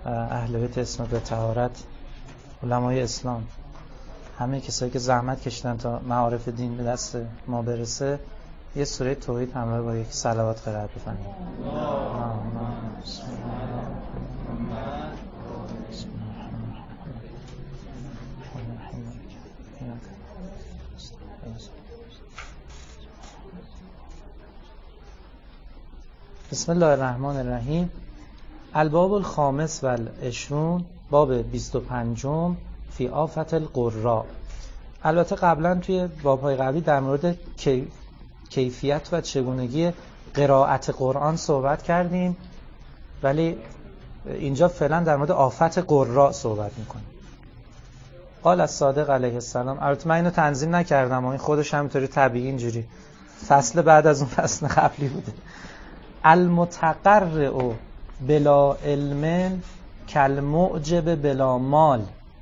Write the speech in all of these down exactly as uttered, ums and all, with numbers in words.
اهل بیت اسمت به طهارت، علمای اسلام، همه کسایی که زحمت کشیدن تا معارف دین به دست ما برسه، یه سوره توحید همراه با یک صلوات قرائت بفرمایید. بسم الله الرحمن الرحیم. الباب الخامس و العشرون، باب بیست و پنجم، فی آفت القراء. البته قبلا توی باب‌های قبلی در مورد کی... کیفیت و چگونگی قرائت قرآن صحبت کردیم، ولی اینجا فعلا در مورد آفت قراء صحبت میکنیم. قال الصادق علیه السلام. البته من اینو تنظیم نکردم، این خودش همینطوری طبیعی اینجوری فصل بعد از اون فصل قبلی بوده. المتقرع بلا علم کالمعجب بلا مال.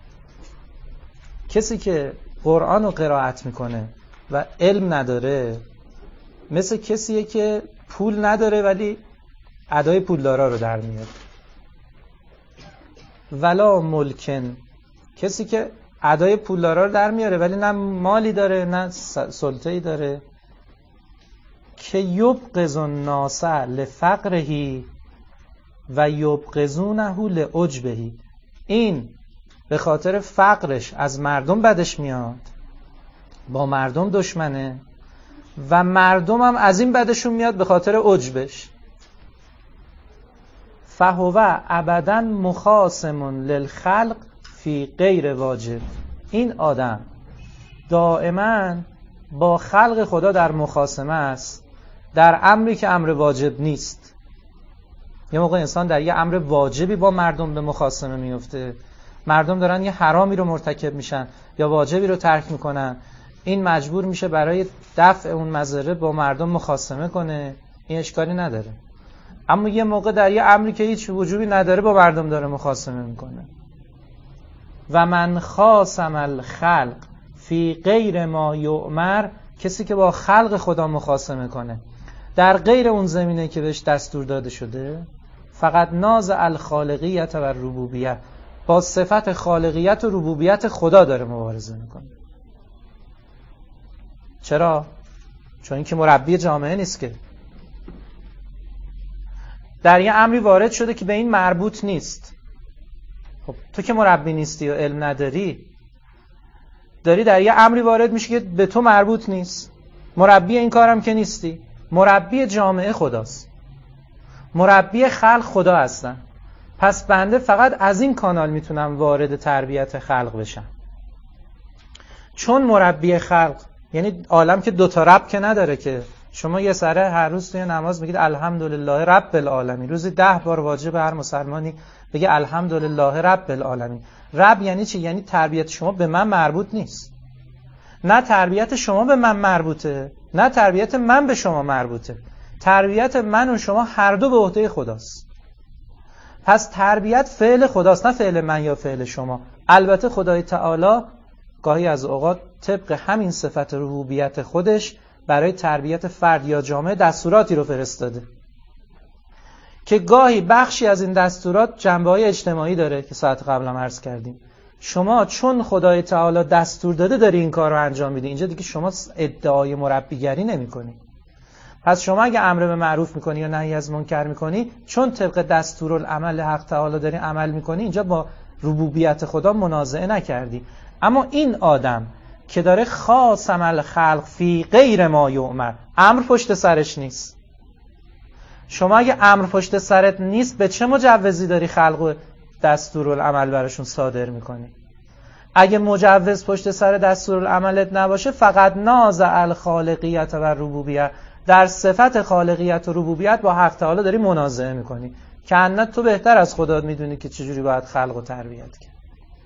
کسی که قرآن رو قرائت میکنه و علم نداره مثل کسیه که پول نداره ولی ادای پولدارا رو در میاد. ولا ملکن، کسی که ادای پولدارا رو در میاره ولی نه مالی داره نه سلطه‌ای داره. که یبغض الناس لفقره و یبغضونه لعجبه. این به خاطر فقرش از مردم بدش میاد، با مردم دشمنه، و مردم هم از این بدشون میاد به خاطر عجبش. فهو ابدا مخاصم للخلق فی غیر واجب. این آدم دائما با خلق خدا در مخاصمه است در امری که امر واجب نیست. یه موقع انسان در یه امر واجبی با مردم به مخاصمه میفته، مردم دارن یه حرامی رو مرتکب میشن یا واجبی رو ترک میکنن، این مجبور میشه برای دفع اون مضره با مردم مخاصمه کنه، این اشکالی نداره. اما یه موقع در یه امری که هیچ وجوبی نداره با مردم داره مخاصمه میکنه. و من خاصم الخلق فی غیر ما یؤمر، کسی که با خلق خدا مخاصمه کنه در غیر اون زمینه که بهش دستور داده شده، فقط ناز الخالقیت و ربوبیت، با صفت خالقیت و ربوبیت خدا داره مبارزه میکنه. چرا؟ چون این که مربی جامعه نیست، که در یه امری وارد شده که به این مربوط نیست. خب تو که مربی نیستی و علم نداری، داری در یه امری وارد میشی که به تو مربوط نیست، مربی این کارم که نیستی. مربی جامعه خداست، مربی خلق خدا هستن. پس بنده فقط از این کانال میتونم وارد تربیت خلق بشم. چون مربی خلق یعنی عالم که دوتا رب که نداره، که شما یه سره هر روز توی نماز میگید الحمدلله رب العالمین، روزی ده بار واجب هر مسلمانی بگه الحمدلله رب العالمین. رب یعنی چی؟ یعنی تربیت شما به من مربوط نیست، نه تربیت شما به من مربوطه نه تربیت من به شما مربوطه. تربیت من و شما هر دو به عهده خداست. پس تربیت فعل خداست، نه فعل من یا فعل شما. البته خدای تعالی گاهی از اوقات طبق همین صفت ربوبیت خودش برای تربیت فرد یا جامعه دستوراتی رو فرستاده که گاهی بخشی از این دستورات جنبه‌های اجتماعی داره که ساعت قبل هم عرض کردیم. شما چون خدای تعالی دستور داده داری این کار رو انجام میدی، اینجا دیگه شما ادعای مربیگری نمی‌کنی. پس شما اگه امر به معروف می‌کنی یا نهی از منکر می‌کنی، چون طبق دستورالعمل حق تعالی داری عمل می‌کنی، اینجا با ربوبیت خدا منازعه نکردی. اما این آدم که داره خاصم الخلق فی غیر ما یؤمر، امر پشت سرش نیست. شما اگه امر پشت سرت نیست، به چه مجوزی داری خلق و دستورالعمل براشون صادر میکنی؟ اگه مجوز پشت سر دستورالعملت نباشه، فقط ناز الخالقیت و ربوبیت، در صفت خالقیت و ربوبیت با حق تعالی داری منازعه میکنی که انت تو بهتر از خدا میدونی که چجوری باید خلق و تربیت کنی.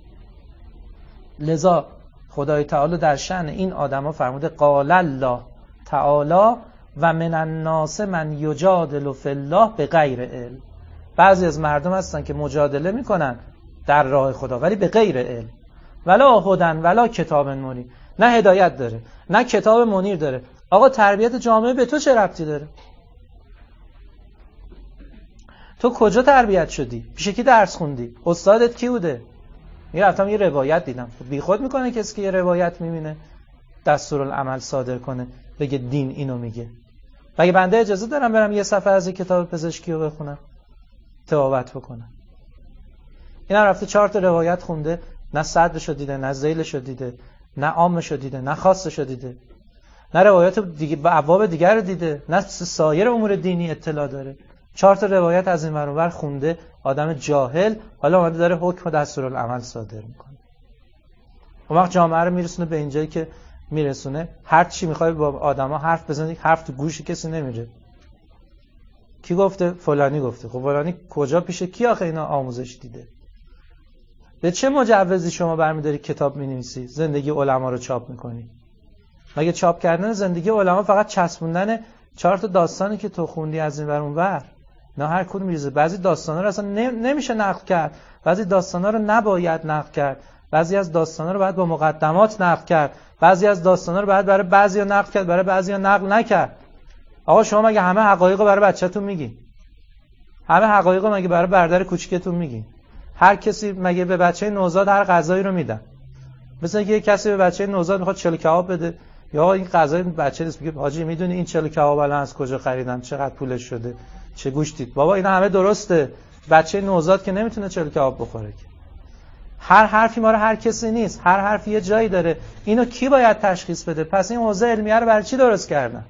لذا خدای تعالی در شأن این آدما فرموده قال الله تعالی و من الناس من یجادل فی الله بغیر علم. بعضی از مردم هستن که مجادله میکنن در راه خدا ولی به غیر علم. ولا هدن ولا کتاب منیر، نه هدایت داره نه کتاب منیر داره. آقا تربیت جامعه به تو چه ربطی داره؟ تو کجا تربیت شدی؟ پیش کی درس خوندی؟ استادت کی بوده؟ میرفتم یه روایت دیدم. بیخود میکنه کسی که یه روایت میبینه دستورالعمل صادر کنه بگه دین اینو میگه. مگه بنده اجازه دارم برم یه صفحه از کتاب پزشکی رو بخونم تلاوت بکنم؟ اینا رفته چهار تا روایت خونده، نه صدرشو دیده، نه ذیلشو دیده، نه عامشو دیده، نه خاصشو دیده، نه روایت دیگه به ابواب دیگر رو دیده، نه سایر امور دینی اطلاع داره. چهار تا روایت از این ور اونور خونده، آدم جاهل، حالا اومده داره حکم دستورالعمل صادر میکنه. اون وقت جامعه رو میرسونه به اینجایی که میرسونه هر چی میخوای با آدما حرف بزنی، حرف تو گوش کسی نمیره. کی گفته؟ فلانی گفته. خب فلانی کجا پیش کی آخه اینا آموزش دیده؟ به چه مجوزی شما برمی‌داری کتاب می‌نویسی؟ زندگی علما رو چاپ می‌کنی؟ مگه چاپ کردن زندگی علما فقط چسبوندن چهار تا داستانی که تو خوندی از این ور اون ور؟ نه، هر کدوم میریزه. بعضی داستانا رو اصلا نمیشه نقل کرد، بعضی داستانا رو نباید نقل کرد، بعضی از داستانا رو باید با مقدمات نقل کرد، بعضی از داستانا رو باید برای بعضیا نقل کرد، برای بعضیا نقل نکرد. آقا شما مگه همه حقایق رو برای بچه‌تون میگی؟ همه حقایق رو مگه برای برادر کوچیکتون میگی؟ هر کسی مگه به بچه نوزاد هر غذایی رو میدن؟ مثلا که یک کسی به بچه نوزاد میخواد چلو کباب بده، یا این غذای بچه نیست، میگه حاجی میدونی این چلو کباب الان از کجا خریدم، چقدر پولش شده، چه گوشتی؟ بابا اینا همه درسته، بچه نوزاد که نمیتونه چلو کباب بخوره که. هر حرفی ما رو هر کسی نیست، هر حرفی یه جایی داره. اینو کی باید تشخیص بده؟ پس این حوزه علمیه رو برای چی درست کردن؟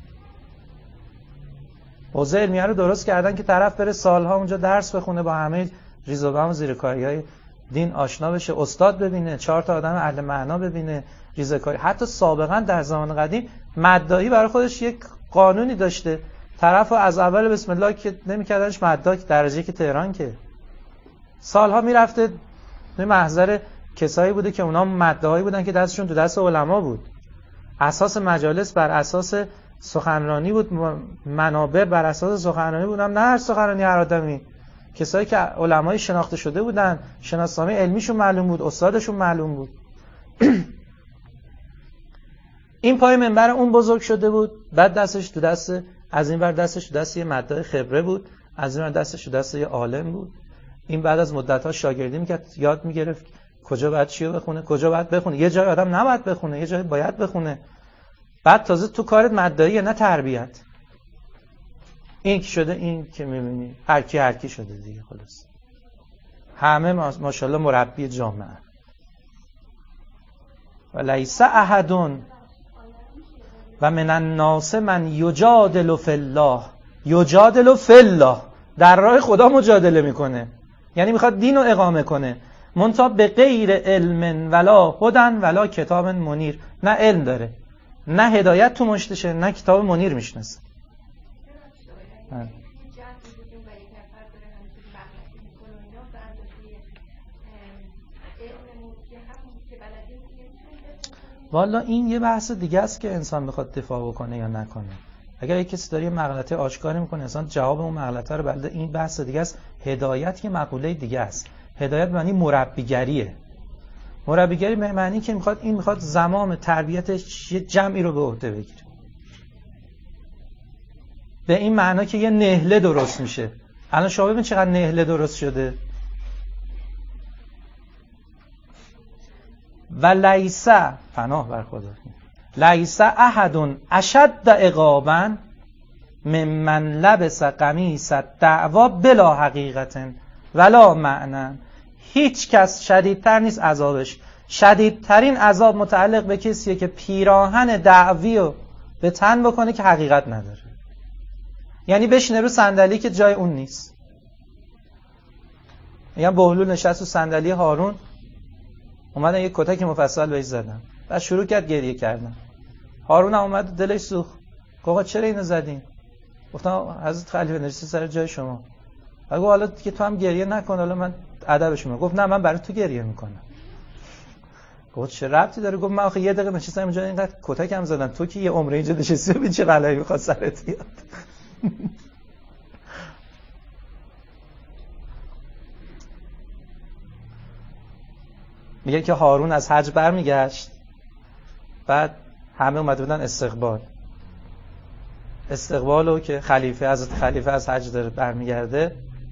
حوزه علمیه رو درست کردن که طرف بره سالها اونجا درس بخونه، با همه ریز و بم و زیرکاری‌های دین آشنا بشه، استاد ببینه، چهار تا آدم اهل معنا ببینه، ریزکاری. حتی سابقا در زمان قدیم مدعی برای خودش یک قانونی داشته، طرفو از اول بسم الله که نمی‌کردنش مدعی درجه که تهران که سالها میرفته توی محضر کسایی بوده که اونا مدعی بودن که دستشون تو دست علما بود. اساس مجالس بر اساس سخنرانی بود، منابر بر اساس سخنرانی بود، نه هر سخنرانی هر آدمی. کسایی که علمای شناخته شده بودن، شناسنامه علمیشون معلوم بود، استادشون معلوم بود. این پای منبر اون بزرگ شده بود، بعد دستش تو دست، از این ور دستش تو دست یه مدعی خبره بود، از این ور دستش تو دست یه عالم بود. این بعد از مدت‌ها شاگردی میکرد، یاد میگرفت کجا باید چی رو بخونه، کجا باید بخونه. یه جای آدم نباید بخونه، یه جای باید بخونه. بعد تازه تو کارت مدعیه، نه تربیت. این که شده، این که میبینی هر کی هر کی شده دیگه. خلاص همه ماشاءالله مربی جامعه. و لیس احد و من الناس من یجادل فی الله. یجادل فی الله، در راه خدا مجادله میکنه، یعنی میخواد دین رو اقامه کنه، منتها به غیر علم ولا هدن ولا کتاب منیر. نه علم داره، نه هدایت تو مشتشه، نه کتاب منیر میشناسه. والا این یه بحث دیگه است که انسان بخواد دفاع بکنه یا نکنه. اگر یک کسی داره یه مغلطه آشکاری میکنه، انسان جواب اون مغلطه رو بلده، این بحث دیگه است. هدایت که مقوله دیگه است. هدایت معنی مربیگریه. مربیگری به معنی که میخواد این میخواد زمام تربیتش یه جمعی رو به عهده بگیره. به این معنا که یه نهله درست میشه. الان شما ببین چقدر نهله درست شده. و لیس، پناه بر خدا، لیس احد اشد عقابا ممن لبس قمیص الدعوا بلا حقیقت ولا معنی. هیچ کس شدیدتر نیست عذابش. شدیدترین عذاب متعلق به کسیه که پیراهن دعوی رو به تن بکنه که حقیقت نداره، یعنی بشینه رو صندلی که جای اون نیست. میگم بهلول نشست رو صندلی هارون، اومدن یک کتک مفصل بهش زدن، بعد شروع کرد گریه کردن. هارون هم اومد دلش سوخت، گفت چرا اینو زدین؟ گفتم حضرت خلیفه نشسته سر جای شما. گفت حالا که تو هم گریه نکن، حالا من ادبش میگم. گفت نه من برای تو گریه میکنم. گفت چه ربطی داره؟ گفت من آخه یه دقیقه نشستم اینجا اینقدر کتکم زدن، تو که یه عمره اینجا نشستی ببین چه بلایی میخواد سرت بیاد. میگه که هارون از حج برمیگشت، بعد همه اومده بودن استقبال استقبالو که خلیفه حضرت خلیفه از حج داره برمیگرده،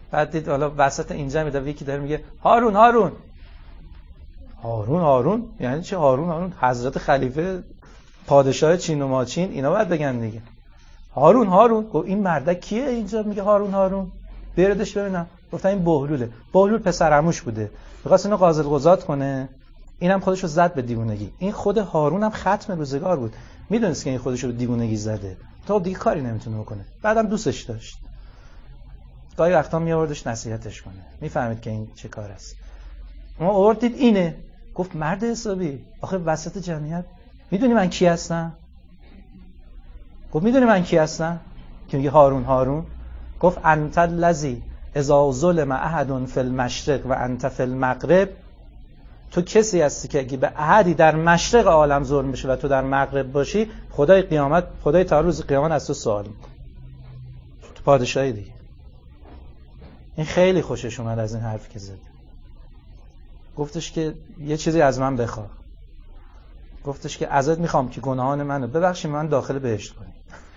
بعد دید حالا وسط اینجا میاد یکی داره میگه هارون هارون هارون هارون یعنی چه هارون هارون؟ حضرت خلیفه پادشاه چین و ماچین اینا باید بگن دیگه. هارون هارون گفت این مردک کیه اینجا میگه هارون هارون؟ بیاردش ببینم. گفتن این بهلوله. بهلول پسر عموش بوده، می‌خواست اینو قاضی القضات کنه، اینم خودشو زد به دیوونگی. این خود هارون هم ختم روزگار بود، میدونست که این خودشو به دیوونگی زده، تا دیگه کاری نمیتونه بکنه. بعدم دوستش داشت، گاهی وقتا میآوردش نصیحتش کنه، میفهمید که این چه کار است. ما آوردید اینه، گفت مرد حسابی آخه وسط جمعیت میدونی من کی هستم؟ گفت میدونی من کی هستم؟ که میگه هارون هارون. گفت انت الذی اذا ظلم احد فی المشرق و انت فی المغرب، تو کسی هستی که اگه به احدی در مشرق عالم ظلم بشه و تو در مغرب باشی، خدای قیامت خدای تعالی روز قیامت از تو سوال میکنه. تو پادشاهی دیگه. این خیلی خوشش اومد از این حرف که زد. گفتش که یه چیزی از من بخواه. گفتش که ازت میخوام که گناهان منو ببخشی، من داخل بهشت کنی.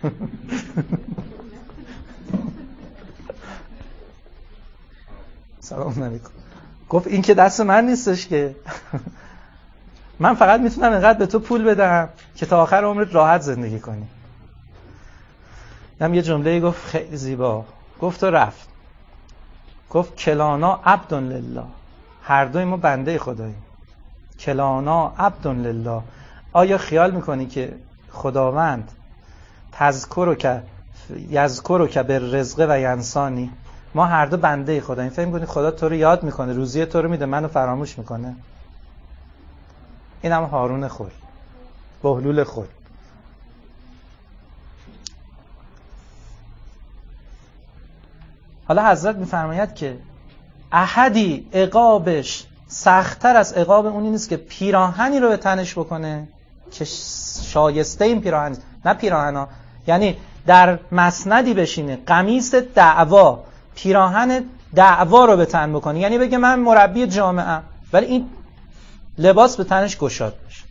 سلام علیکم. گفت این که دست من نیستش که من فقط میتونم اینقدر به تو پول بدم که تا آخر عمرت راحت زندگی کنی. هم یه جمله گفت خیلی زیبا، گفت و رفت. گفت کلانا عبد لله، هر دوی ما بنده خداییم. کلانا عبد لله. آیا خیال میکنی که خداوند تذکر که یذکر که به رزق و ینسانی، ما هر دو بنده خداییم، فکر میکنی خدا تو رو یاد میکنه، روزی تو رو میده، منو فراموش میکنه؟ اینم هارون خود، بهلول خود. حالا حضرت میفرماید که احدی عقابش سخت‌تر از عقاب اونی نیست که پیراهنی رو به تنش بکنه که شایسته این پیراهن، نه پیراهنا، یعنی در مسندی بشینه، قمیص دعوا، پیراهن دعوا رو به تن بکنه، یعنی بگه من مربی جامعه‌ام، ولی این لباس به تنش گشاد بشه.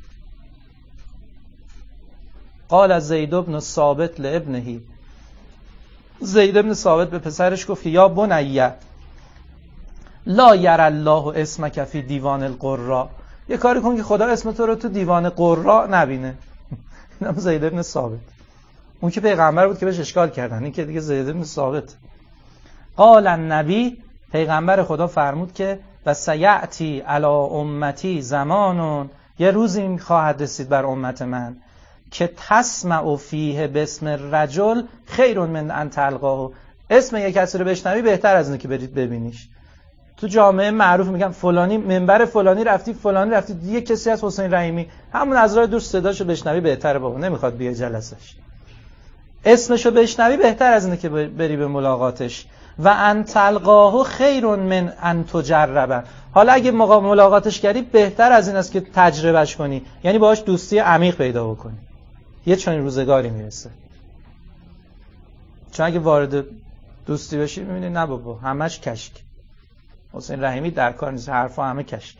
قال از زید بن ثابت لابنه، زید بن ثابت به پسرش گفت یا بنیه لا یر الله اسمک فی دیوان القراء، یه کاری کن که خدا اسم تو رو تو دیوان قراء نبینه. اینم زید بن ثابت، اون که پیغمبر بود که بهش اشکال کردن، این که دیگه زید بن ثابت. قال النبی، پیغمبر خدا فرمود که و سیأتی علی امتی زمانون، یه روزی خواهد رسید بر امت من که تسمع فیه باسم الرجل خیر من ان تلقاه، اسم یک کسی رو بشنوی بهتر از اینه که برید ببینیش. تو جامعه معروف میگن فلانی منبر فلانی رفتی، فلانی رفتی، یه کسی از حسین رحیمی، همون از راه دور صداشو بشنوی بهتره بابا، نمیخواد بیای جلسش. اسمشو بشنوی بهتر از اینه که بری به ملاقاتش. و ان تلقاه خیر من ان تجربه، حالا اگه ملاقاتش کردی بهتر از این است که تجربهش کنی، یعنی باهاش دوستی عمیق پیدا بکنی. یه چنین روزگاری میرسه. چون اگه وارد دوستی بشی میبینی نه بابا همش کشک، حسین رحیمی در کار نیست، حرفا همه کشک،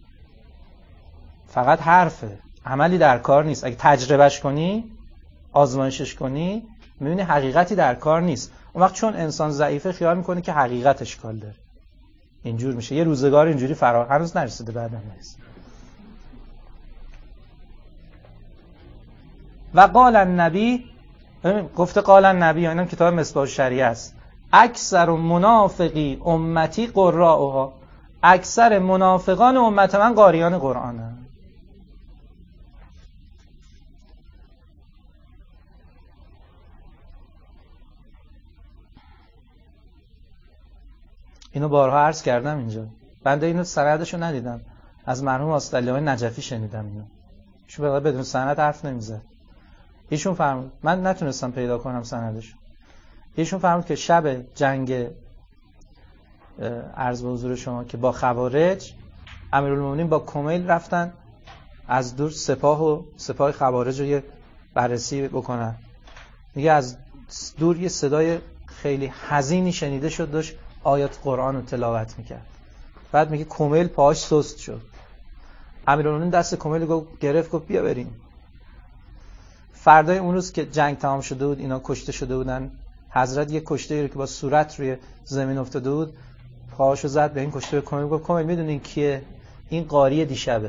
فقط حرفه، عملی در کار نیست. اگه تجربهش کنی، آزمایشش کنی، میبینی حقیقتی در کار نیست. اون وقت چون انسان ضعیفه خیال میکنه که حقیقت اشکال داره، اینجور میشه. یه روزگار اینجوری فرار هنوز نرسیده، بعدم نرسید. و قال النبی، گفته قال النبی، اینم کتاب مصباح الشریعه است، اکثر منافقی امتی قراءها، اکثر منافقان امت من قاریان قرآنن. اینو بارها عرض کردم اینجا، بنده اینو سندشو ندیدم، از مرحوم آستالیای نجفی شنیدم اینو، ایشون واقعا بدون سند حرف نمیزد. ایشون فرمود، من نتونستم پیدا کنم سندشو، ایشون فرمود که شب جنگ عرض به حضور شما که با خوارج، امیرالمومنین با کمیل رفتن از دور سپاه و سپاه خوارج رو یه بررسی بکنن. میگه از دور یه صدای خیلی حزینی شنیده شد، داشت آیات قرآن رو تلاوت میکرد. بعد میگه کمیل پاهاش سست شد، امیرالمومنین دست کمیل رو گرفت، گفت بیا بریم. فردای اون روز که جنگ تمام شده بود، اینا کشته شده بودن، حضرت یک کشته رو که با صورت روی زمین افتاده بود پاهاشو زد به این کشته کمیل، گفت کمیل میدونین کیه؟ این قاری دیشبه،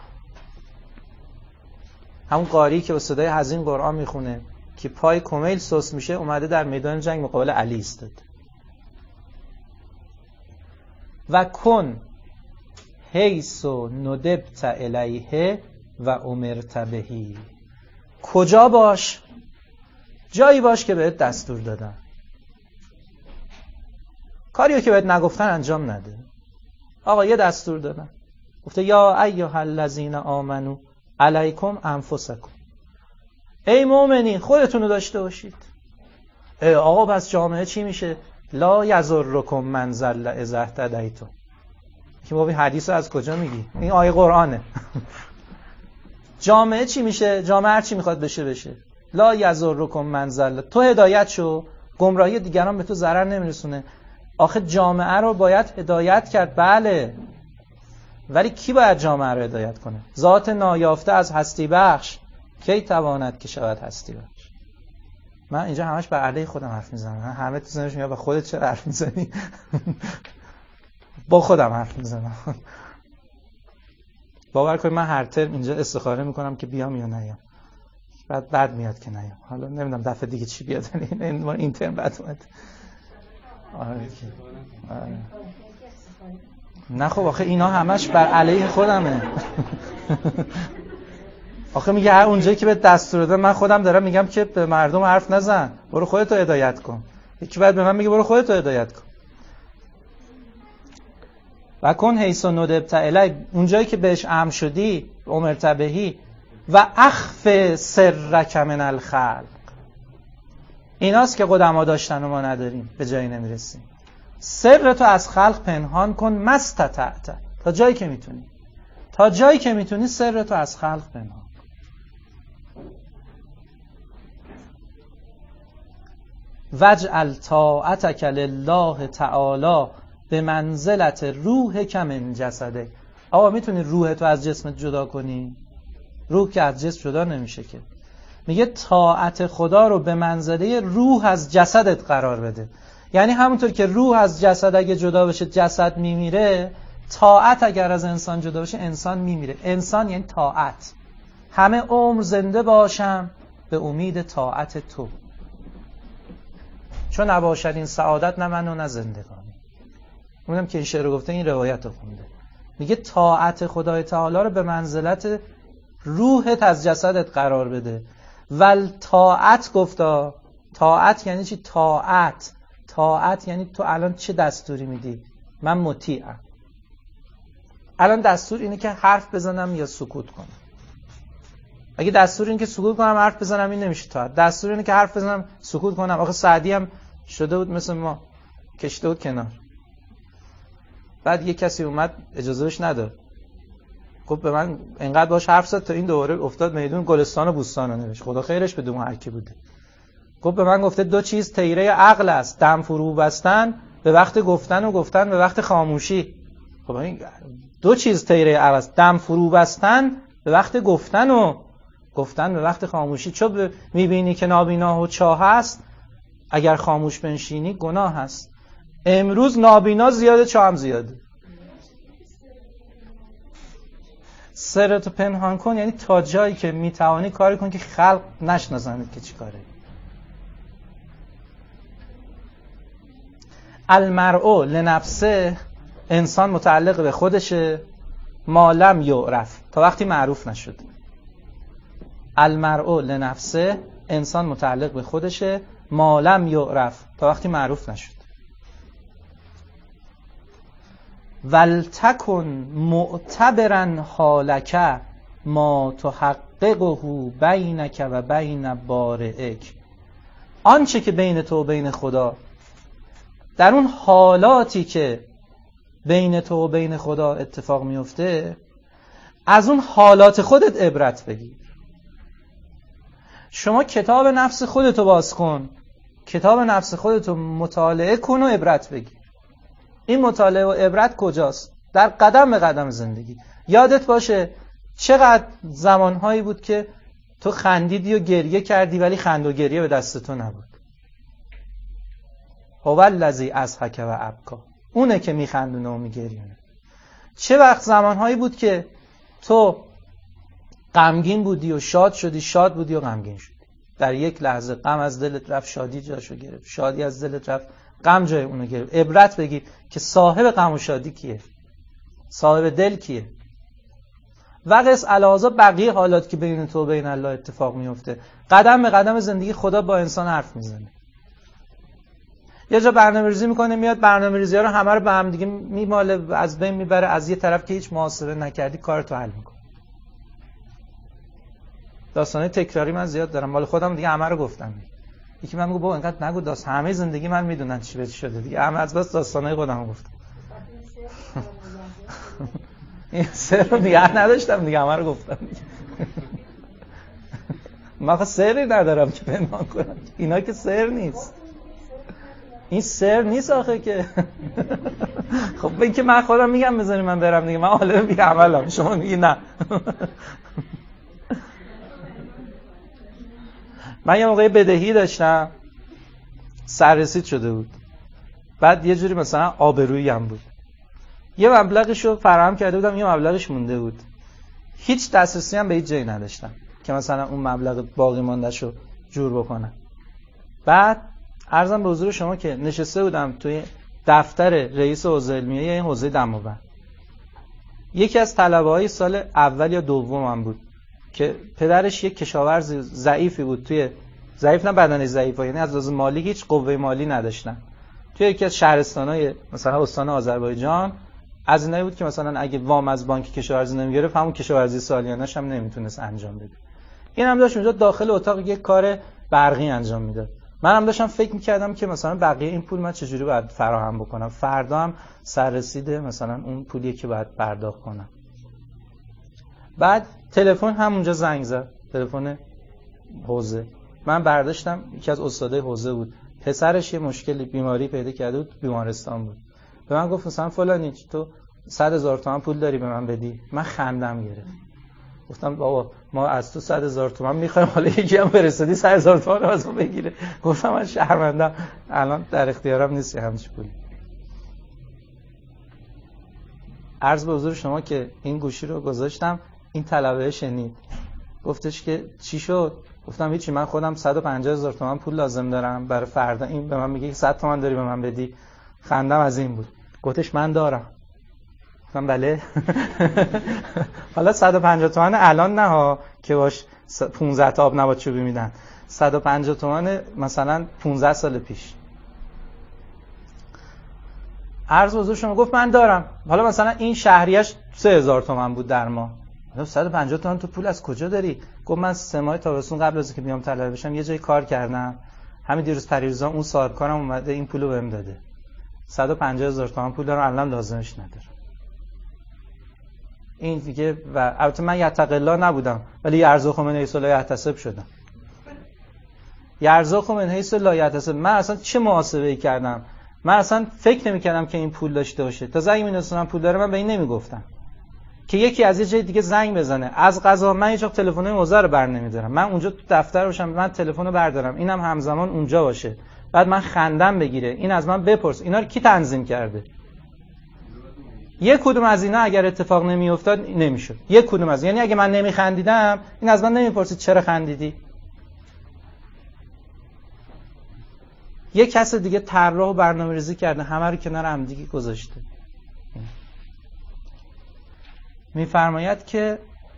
همون قاری که با صدای حزین قرآن میخونه که پای کمیل سست میشه، اومده در میدان جنگ مقابل علی ایستاد. و کن حیث ندبت الیه و امرت بهی، کجا باش؟ جایی باش که بهت دستور دادن. کاریو که بهت نگفتن انجام نده. آقا یه دستور دادن، گفته یا ایها الذین آمنو علیکم انفسکم، ای مؤمنین خودتونو داشته باشید. ای آقا پس جامعه چی میشه؟ لا یضرکم من ضل اذا اهتدیتم. که بابی حدیثو از کجا میگی؟ این آیه قرآنه. جامعه چی میشه؟ جامعه هر چی میخواد بشه بشه. لا یضرکم من ضل، تو هدایت شو، گمراهی دیگران به تو ضرر نمیرسونه. آخه جامعه رو باید هدایت کرد، بله، ولی کی باید جامعه رو هدایت کنه؟ ذات نایافته از هستی بخش کی تواند که شود هستی بخش؟ من اینجا همش بر علیه خودم حرف میزنم، همه تو ذهنش میگه با خودت چرا حرف میزنی؟ با خودم حرف میزنم. باور کنید من هر ترم اینجا استخاره میکنم که بیام یا نیام، بعد بعد میاد که نیام. حالا نمیدونم دفعه دیگه چی بیاد، این این ترم بعد اومد. آره. آره. نه خب آخه اینا همش بر علیه خودمه. آخه میگه هر اونجایی که به دستور دادن، من خودم دارم میگم که به مردم حرف نزن، برو خودتو هدایت کن. یکی بعد به من میگه برو خودتو هدایت کن. و کن حیث ندبت الی، اونجایی که بهش امر شدی، امرت بهی، و اخف سرک من الخلق. ایناست که قدما داشتن و ما نداریم، به جایی نمیرسیم. سر تو از خلق پنهان کن، مستطعت، تا جایی که میتونی، تا جایی که میتونی سر تو از خلق پنهان کن. وجعل طاعتک لله تعالی به منزلت روحک من جسده. آقا میتونی روح تو از جسمت جدا کنی؟ روح که از جسم جدا نمیشه که. میگه طاعت خدا رو به منزله روح از جسدت قرار بده. یعنی همونطور که روح از جسد اگه جدا بشه جسد میمیره، طاعت اگر از انسان جدا بشه انسان میمیره. انسان یعنی طاعت. همه عمر زنده باشم به امید طاعت تو، چون نباشد این سعادت نه من و نه زندگانی. اونم که این شعر رو گفته این روایت رو خونده. میگه طاعت خدای تعالی رو به منزلت روحت از جسدت قرار بده. ول طاعت گفتا، طاعت یعنی چی؟ طاعت طاعت یعنی تو الان چه دستوری میدی؟ من مطیعم. الان دستور اینه که حرف بزنم یا سکوت کنم. اگه دستور اینه که سکوت کنم حرف بزنم، این نمیشه طاعت. دستور اینه که حرف بزنم سکوت کنم. آخه سعدی هم شده بود مثل ما، کشته بود کنار، بعد یه کسی اومد اجازه بهش نداد، خب به من انقدر باش حرف زد تا این دوباره افتاد میدون گلستان و بوستان رو نوشت. خدا خیرش بده اون هر کی بوده. خب به من گفته دو چیز تیره عقل است، دم فرو بستن به وقت گفتن و گفتن به وقت خاموشی. خب این دو چیز تیره عقل است، دم فرو بستن به وقت گفتن و گفتن به وقت خاموشی. چون میبینی که نابینا و چاه هست، اگر خاموش بنشینی گناه هست. امروز نابینا زیاده، چاه هم زیاده. سرتو پنهان کن یعنی تا جایی که میتوانی کاری کن که خلق نشناسند که چی کاره. المرء لنفسه، انسان متعلق به خودشه، ما لم یعرف، تا وقتی معروف نشد. المرء لنفسه، انسان متعلق به خودشه، ما لم یعرف، تا وقتی معروف نشد. ولتکن معتبرا حالک ما تحققه بینک و بین بارئک. آنچه که بین تو و بین خدا، در اون حالاتی که بین تو و بین خدا اتفاق میفته، از اون حالات خودت عبرت بگیر. شما کتاب نفس خودتو باز کن، کتاب نفس خودتو مطالعه کن و عبرت بگیر. این مطالعه و عبرت کجاست؟ در قدم به قدم زندگی. یادت باشه چقدر زمانهایی بود که تو خندیدی و گریه کردی ولی خند و گریه به دست تو نبود. هو الذی اضحک و ابکی، اونه که میخندونه و میگریونه. چه وقت زمانهایی بود که تو غمگین بودی و شاد شدی، شاد بودی و غمگین شدی. در یک لحظه غم از دلت رفت، شادی جاشو گرفت، شادی از دلت رفت، غم جای اونو گرفت. عبرت بگیر که صاحب غم و شادی کیه، صاحب دل کیه. و قص علاوه بقیه حالات که بین تو و بین الله اتفاق میفته. قدم به قدم زندگی خدا با انسان حرف میزنه. یه جا برنامه‌ریزی میکنه، میاد برنامه‌ریزی‌ها رو همه رو به هم دیگه میماله، از بین میبره، از یه طرف که هیچ محاسبه نکردی کارتو حل میکنه. داستانای تکراری من زیاد دارم، مال خودم دیگه همه رو گفتم. یکی من میگه بابا اینقدر نگو، داست همه زندگی من میدونن چی به چی شده دیگه، همه از بس داستانای خودم گفتم. این سر رو دیگه نداشتم دیگه، همه رو گفتم دیگه. من خب سری ندارم که پنهان کنم، اینا که سر نیست، این سر نیست آخه که. خب این که من خودم میگم بذاری من برم دیگه، من عالم بی عملم، شما میگی نه. من یه موقعی بدهی داشتم، سررسید شده بود، بعد یه جوری مثلا آبرویی هم بود، یه مبلغشو فراهم کرده بودم، یه مبلغش مونده بود، هیچ دسترسی هم به هیچ جایی نداشتم که مثلا اون مبلغ باقی ماندهشو جور بکنم. بعد عرضم به حضور شما که نشسته بودم توی دفتر رئیس حوزه علمیه این حوزه دماوند. یکی از طلبه‌های سال اول یا دومم بود که پدرش یک کشاورز ضعیفی بود، توی ضعیف نه بدنش ضعیفه، یعنی از لحاظ مالی هیچ قوه مالی نداشتن، توی یکی از شهرستان‌های مثلا استان آذربایجان. از اینایی بود که مثلا اگه وام از بانک کشاورزی نمیگرفت، همون کشاورزی سالیانه‌اش هم نمیتونست انجام بده. این هم داشت اونجا داخل اتاق یک کار برقی انجام میداد. من هم داشتم فکر میکردم که مثلا بقیه این پول من چجوری باید فراهم بکنم، فردا هم سررسید مثلا اون پولیه که باید پرداخت کنم. بعد تلفن همونجا زنگ زد، تلفن حوزه. من برداشتم، یکی از استادای حوزه بود، پسرش یه مشکلی بیماری پیدا کرده بود، بیمارستان بود. به من گفت مثلا فلانی تو صد هزار تومان پول داری به من بدی؟ من خندم گرفت، گفتم بابا ما از تو صد هزار تومان میخوایم، حالا یکی هم برسدی صد هزار تومان از من بگیره. گفتم من شرمندم، الان در اختیارم نیست همچین پولی. عرض به حضور شما که این گوشی رو گذاشتم، این طلبه شنید، گفتش که چی شد؟ گفتم هیچی، من خودم صد و پنجاه هزار تومان پول لازم دارم برای فردا، این به من میگه صد تومان داری به من بدی. خندم از این بود. گفتش من دارم. گفتم بله. حالا صد و پنجاه تومان الان نه ها که باش پانزده تا آب نبات چوبی میدن، صد و پنجاه تومان مثلا پانزده سال پیش. عرض حضور شما گفت من دارم. حالا مثلا این شهریش سه هزار تومان بود در ماه. صد و پنجاه تومان تو پول از کجا داری؟ گفت من سه ماه تابستون قبل از اینکه بیام طلبه بشم یه جای کار کردم، همین دیروز پریروزا اون صاحب کارم اومده این پولو بهم داده. صد و پنجاه هزار تومان پول دارم، الان لازمش ندارم. این دیگه. و البته من یتق الله نبودم، ولی یرزق من حیث لا یحتسب شدم. یرزق من حیث لا یحتسب. من اصلا چه محاسبه‌ای کردم؟ من اصلا فکر نمی‌کردم که این پول داشته باشه. تا زنگ می‌نوشتم پول داره، من به این نمیگفتم که یکی از یه جای دیگه زنگ بزنه. از قضا من هیچ وقت تلفن موزه رو بر نمی‌دارم. من اونجا تو دفتر باشم، من تلفن رو بردارم، اینم همزمان اونجا باشه، بعد من خندم بگیره، این از من بپرس اینا رو کی تنظیم کرده. یک کدوم از اینا اگر اتفاق نمیافتاد نمیشد. یک کدوم از، یعنی اگه من نمیخندیدم این از من نمیپرسید چرا خندیدی. یک کس دیگه طراح و برنامه‌ریزی کرده، همه رو کنار هم دیگه گذاشته. میفرماید که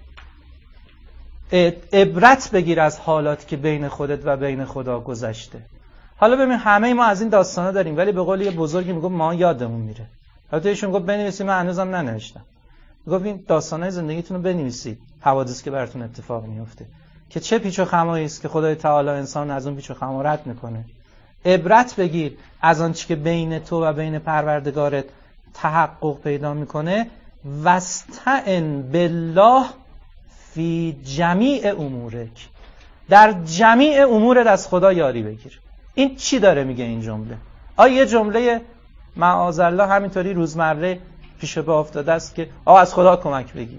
عبرت بگیر از حالات که بین خودت و بین خدا گذشته. حالا ببین همه ما از این داستانا داریم، ولی به قول یه بزرگی میگه ما یادمون میره. البته ایشون گفت بنویسید، من هنوزم ننوشتم. گفت این داستانای زندگیتون رو بنویسید، حوادثی که براتون اتفاق میفته، که چه پیچ و خمایی است که خدای تعالی انسان از اون پیچ و خما رد میکنه. عبرت بگیر از آن چیزی که بین تو و بین پروردگارت تحقق پیدا میکنه. واستعن بالله فی جمیع امورک. در جمیع امورت از خدا یاری بگیر. این چی داره میگه این جمله؟ آیا یه جمله معاذالله همینطوری روزمره پیش پا افتاده است که آقا از خدا کمک بگیر؟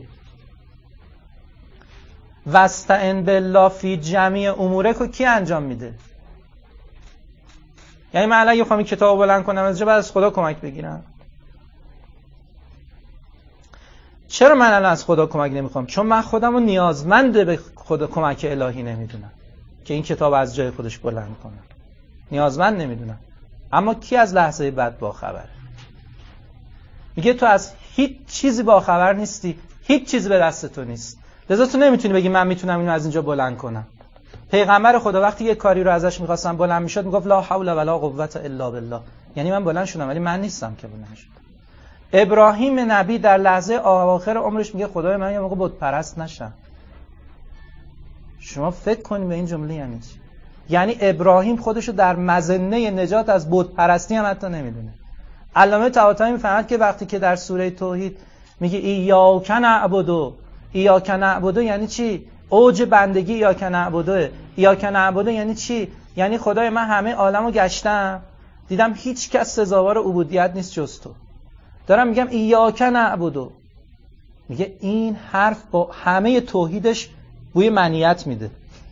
واستعن بالله فی جمیع امورک رو کی انجام میده؟ یعنی من الان اگه بخوام این کتابو بلند کنم از جا بعد از خدا کمک بگیرم؟ چرا من الان از خدا کمک نمیخوام؟ چون من خودم رو نیازمند به خدا کمک الهی نمیدونم که این کتاب از جای خودش بلند کنم. نیازمند نمیدونم. اما کی از لحظه بعد با خبره؟ میگه تو از هیچ چیزی با خبر نیستی، هیچ چیزی به دست تو نیست، لذا تو نمیتونی بگی من میتونم اینو از اینجا بلند کنم. پیغمبر خدا وقتی یه کاری رو ازش می‌خواستن بلند میشد میگفت لا حول ولا قوت الا بالله، یعنی من بلند شدم ولی من نیستم که بلند شدم. ابراهیم نبی در لحظه آخر عمرش میگه خدای من یه موقع بت پرست نشم. شما فکر کنید به این جمله یعنی چی؟ یعنی ابراهیم خودشو در مظنه نجات از بت پرستی هم حتی نمیدونه. علامه طباطبایی میفهمد که وقتی که در سوره توحید میگه ایاک نعبد، ایاک نعبد یعنی چی؟ اوج بندگی ایاک نعبد. ایاک نعبد یعنی چی؟ یعنی خدای من همه عالمو گشتم دیدم هیچ کس سزاوار عبودیت نیست جز تو. دارم میگم ایاک نعبد. میگه این حرف با همه توحیدش بوی منیت میده.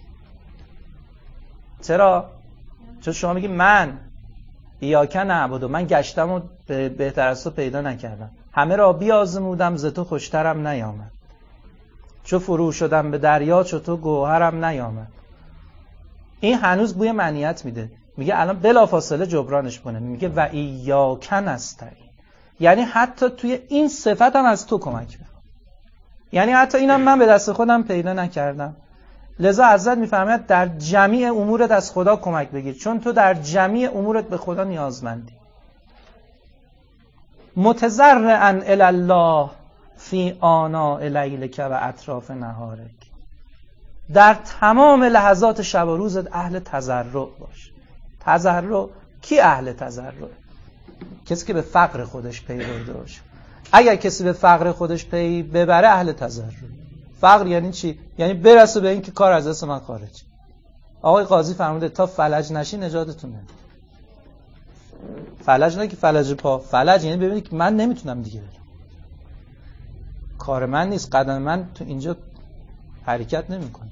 چرا؟ چون شما میگی من ایاک نعبد، من گشتم و بهتر از تو پیدا نکردم، همه را بیازمودم ز تو خوشترم نیامد، چو فرو شدم به دریا چو تو گوهرم نیامد. این هنوز بوی منیت میده. میگه الان بلافاصله جبرانش کنه، میگه و ایاک نستعین، یعنی حتی توی این صفت هم از تو کمک میخوام، یعنی حتی اینم من به دست خودم پیدا نکردم. لذا حضرت میفرماید در جمیع امورت از خدا کمک بگیر، چون تو در جمیع امورت به خدا نیازمندی. متضرعا الی الله فی آناء لیلک و اطراف نهارک، در تمام لحظات شب و روزت اهل تضرع باش. تضرع، کی اهل تضرع؟ کسی که به فقر خودش پی برده باشه. اگر کسی به فقر خودش پی ببره اهل تضرع. فقر یعنی چی؟ یعنی برسه به این که کار از دست من خارج. آقای قاضی فرموده تا فلج نشی نجاتتون نمیده. فلج نه که فلج پا، فلج یعنی ببینید که من نمیتونم دیگه برم، کار من نیست، قدم من تو اینجا حرکت نمیکنه.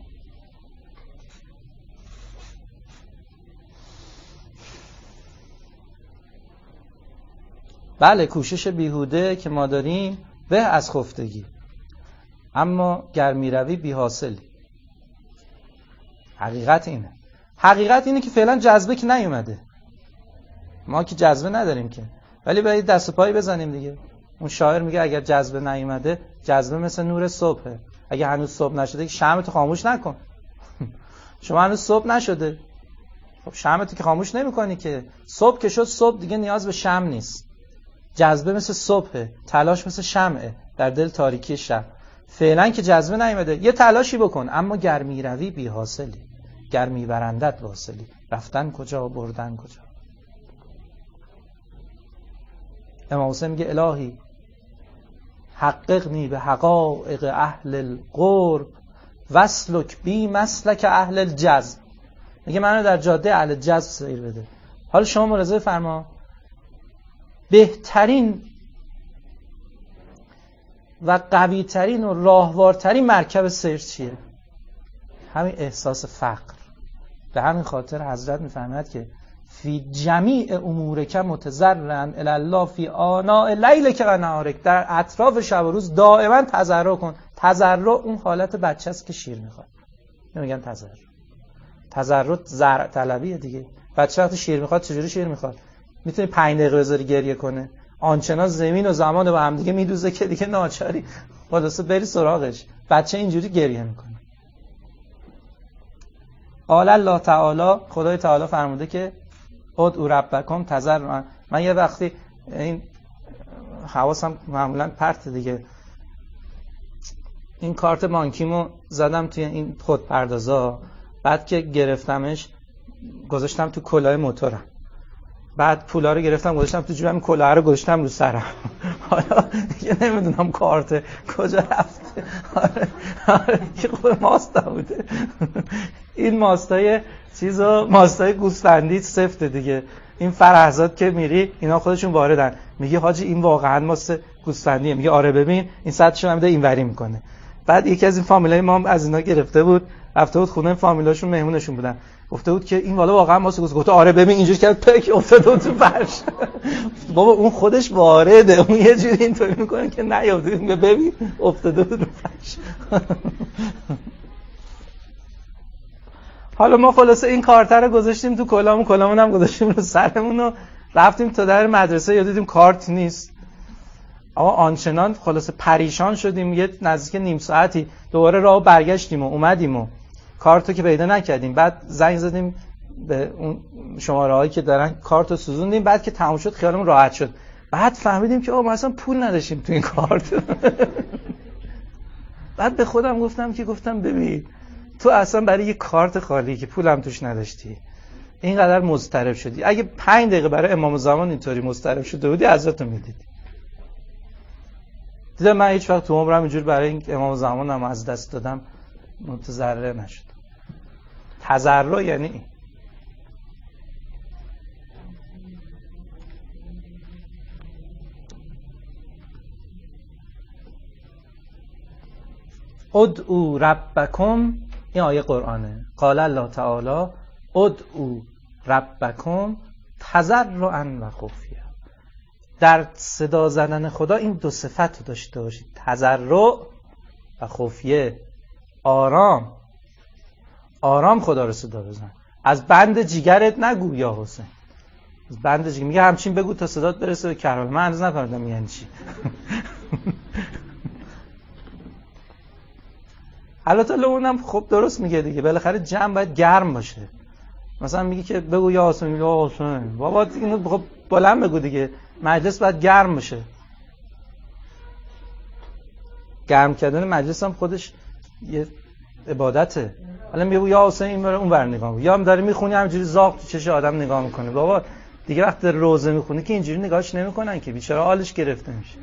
بله کوشش بیهوده که ما داریم به از خفتگی، اما گرمی روی بی حاصلی. حقیقت اینه. حقیقت اینه که فعلا جذبه که نیومده، ما که جذبه نداریم که، ولی باید دست و پایی بزنیم دیگه. اون شاعر میگه اگر جذبه نیومده، جذبه مثل نور صبحه، اگه هنوز صبح نشده شمعتو خاموش نکن. شما هنوز صبح نشده، خب شمعتو که خاموش نمیکنی که. صبح که شد صبح دیگه نیاز به شمع نیست. جذبه مثل صبحه، تلاش مثل شمعه در دل تاریکی شب. فعلا که جذبه نیومده یه تلاشی بکن، اما گرمی روی بی حاصلی، گرمی برندت واصلی. رفتن کجا بردن کجا. امام حسین میگه الهی حققنی به حقائق اهل القرب وسلک بی مسلک اهل الجذب. میگه منو در جاده اهل جذب سیر بده. حالا شما ملاحظه فرما، بهترین و قویترین و راهوارترین مرکب سیر چیه؟ همین احساس فقر. به همین خاطر حضرت میفرماید که فی جمیع امورک متضرعا الی الله فی آناء لیلک و نهارک، در اطراف شب و روز دائما تضرع کن. تضرع اون حالت بچه است که شیر میخواد، نمیگن تضرع. تضرع زرع طلبیه دیگه. بچه وقتی شیر میخواد چجوری شیر میخواد؟ میتونی پنج دقیقه بذاری گریه کنه، آنچنان زمین و زمان رو با هم دیگه میدوزه که دیگه ناچاری خلاصه بری سراغش. بچه اینجوری گریه میکنه. قال الله تعالی، خدای تعالی فرموده که ادعوا ربکم تضرعا. من یه وقتی این حواسم معمولا پرت دیگه، این کارت بانکیمو زدم توی این خودپردازا، بعد که گرفتمش گذاشتم تو کلاه موتورم، بعد پولا رو گرفتم گذاشتم تو جیبم، کلاه رو گذاشتم رو سرم. حالا دیگه نمیدونم کارت کجا رفته. آره آره که خود ماست بوده. این ماستای چیزا، ماستای گوسفندی سفته دیگه. این فرهزاد که میری اینا خودشون واردن، میگه حاجی این واقعا ماست گوسفندیه، میگه آره ببین این سطحشو هم میده اینوری میکنه. بعد یکی از این فامیلای ما هم از اینا گرفته بود، رفته بود خونه فامیلاشون مهمونشون بودن، گفته بود که این والا واقعا واسه گفت آره ببین اینجوری کرد پک افتاد تو فرش. بابا اون خودش وارده، اون یه جوری اینطوری میکنه که نیافته، ببین افتاده بود رو فرش. حالا ما خلاصه این کارت رو گذاشتیم تو کلامون، کلامون هم گذاشتیم رو سرمون و رفتیم تا در مدرسه، یا دیدیم کارت نیست. اما آنچنان خلاصه پریشان شدیم، یه نزدیک نیم ساعتی دوباره راه برگشتیم و اومدیم و کارتو که پیدا نکردیم. بعد زنگ زدیم به اون شماره هایی که دارن کارتو سوزوندیم. بعد که تموم شد خیالمون راحت شد. بعد فهمیدیم که آقا ما اصلا پول نداشتیم تو این کارت. بعد به خودم گفتم که گفتم ببین تو اصلا برای یه کارت خالی که پولم توش نداشتی اینقدر مضطرب شدی. اگه پنج دقیقه برای امام زمان اینطوری مضطرب شده بودی عزتو میدیدی. دیدم من هیچ وقت تو عمرم اینجور برای این امام زمانم از دست دادم متضرر نشد. تضرع یعنی این. ادعوا ربکم، این آیه قرآنه. قال الله تعالی ادعوا ربکم تضرعا و خفیه. در صدا زدن خدا این دو صفت رو داشته باشید، تضرع و خفیه. آرام آرام خدا رو صدا بزن. از بند جیگرت نگو یا حسین، از بند جیگر میگه همچین بگو تا صدات برسه به کربلا. من هنوز نفهمیدم یعنی چی. البته اونم خب درست میگه دیگه، بالاخره جمع باید گرم باشه. مثلا میگه که بگو یا حسین یا حسین، بابا اینو خب بلند بگو دیگه. مجلس باید گرم بشه. گرم کردن مجلس هم خودش یه عبادته. حالا میگه یا حسین این بره اون ور نگاه کن، یا هم داره میخونی همینجوری زاغ تو چش آدم نگاه میکنه. بابا دیگه وقت روزه میخونی که اینجوری نگاهش نمیکنن که بیچاره حالش گرفته میشه.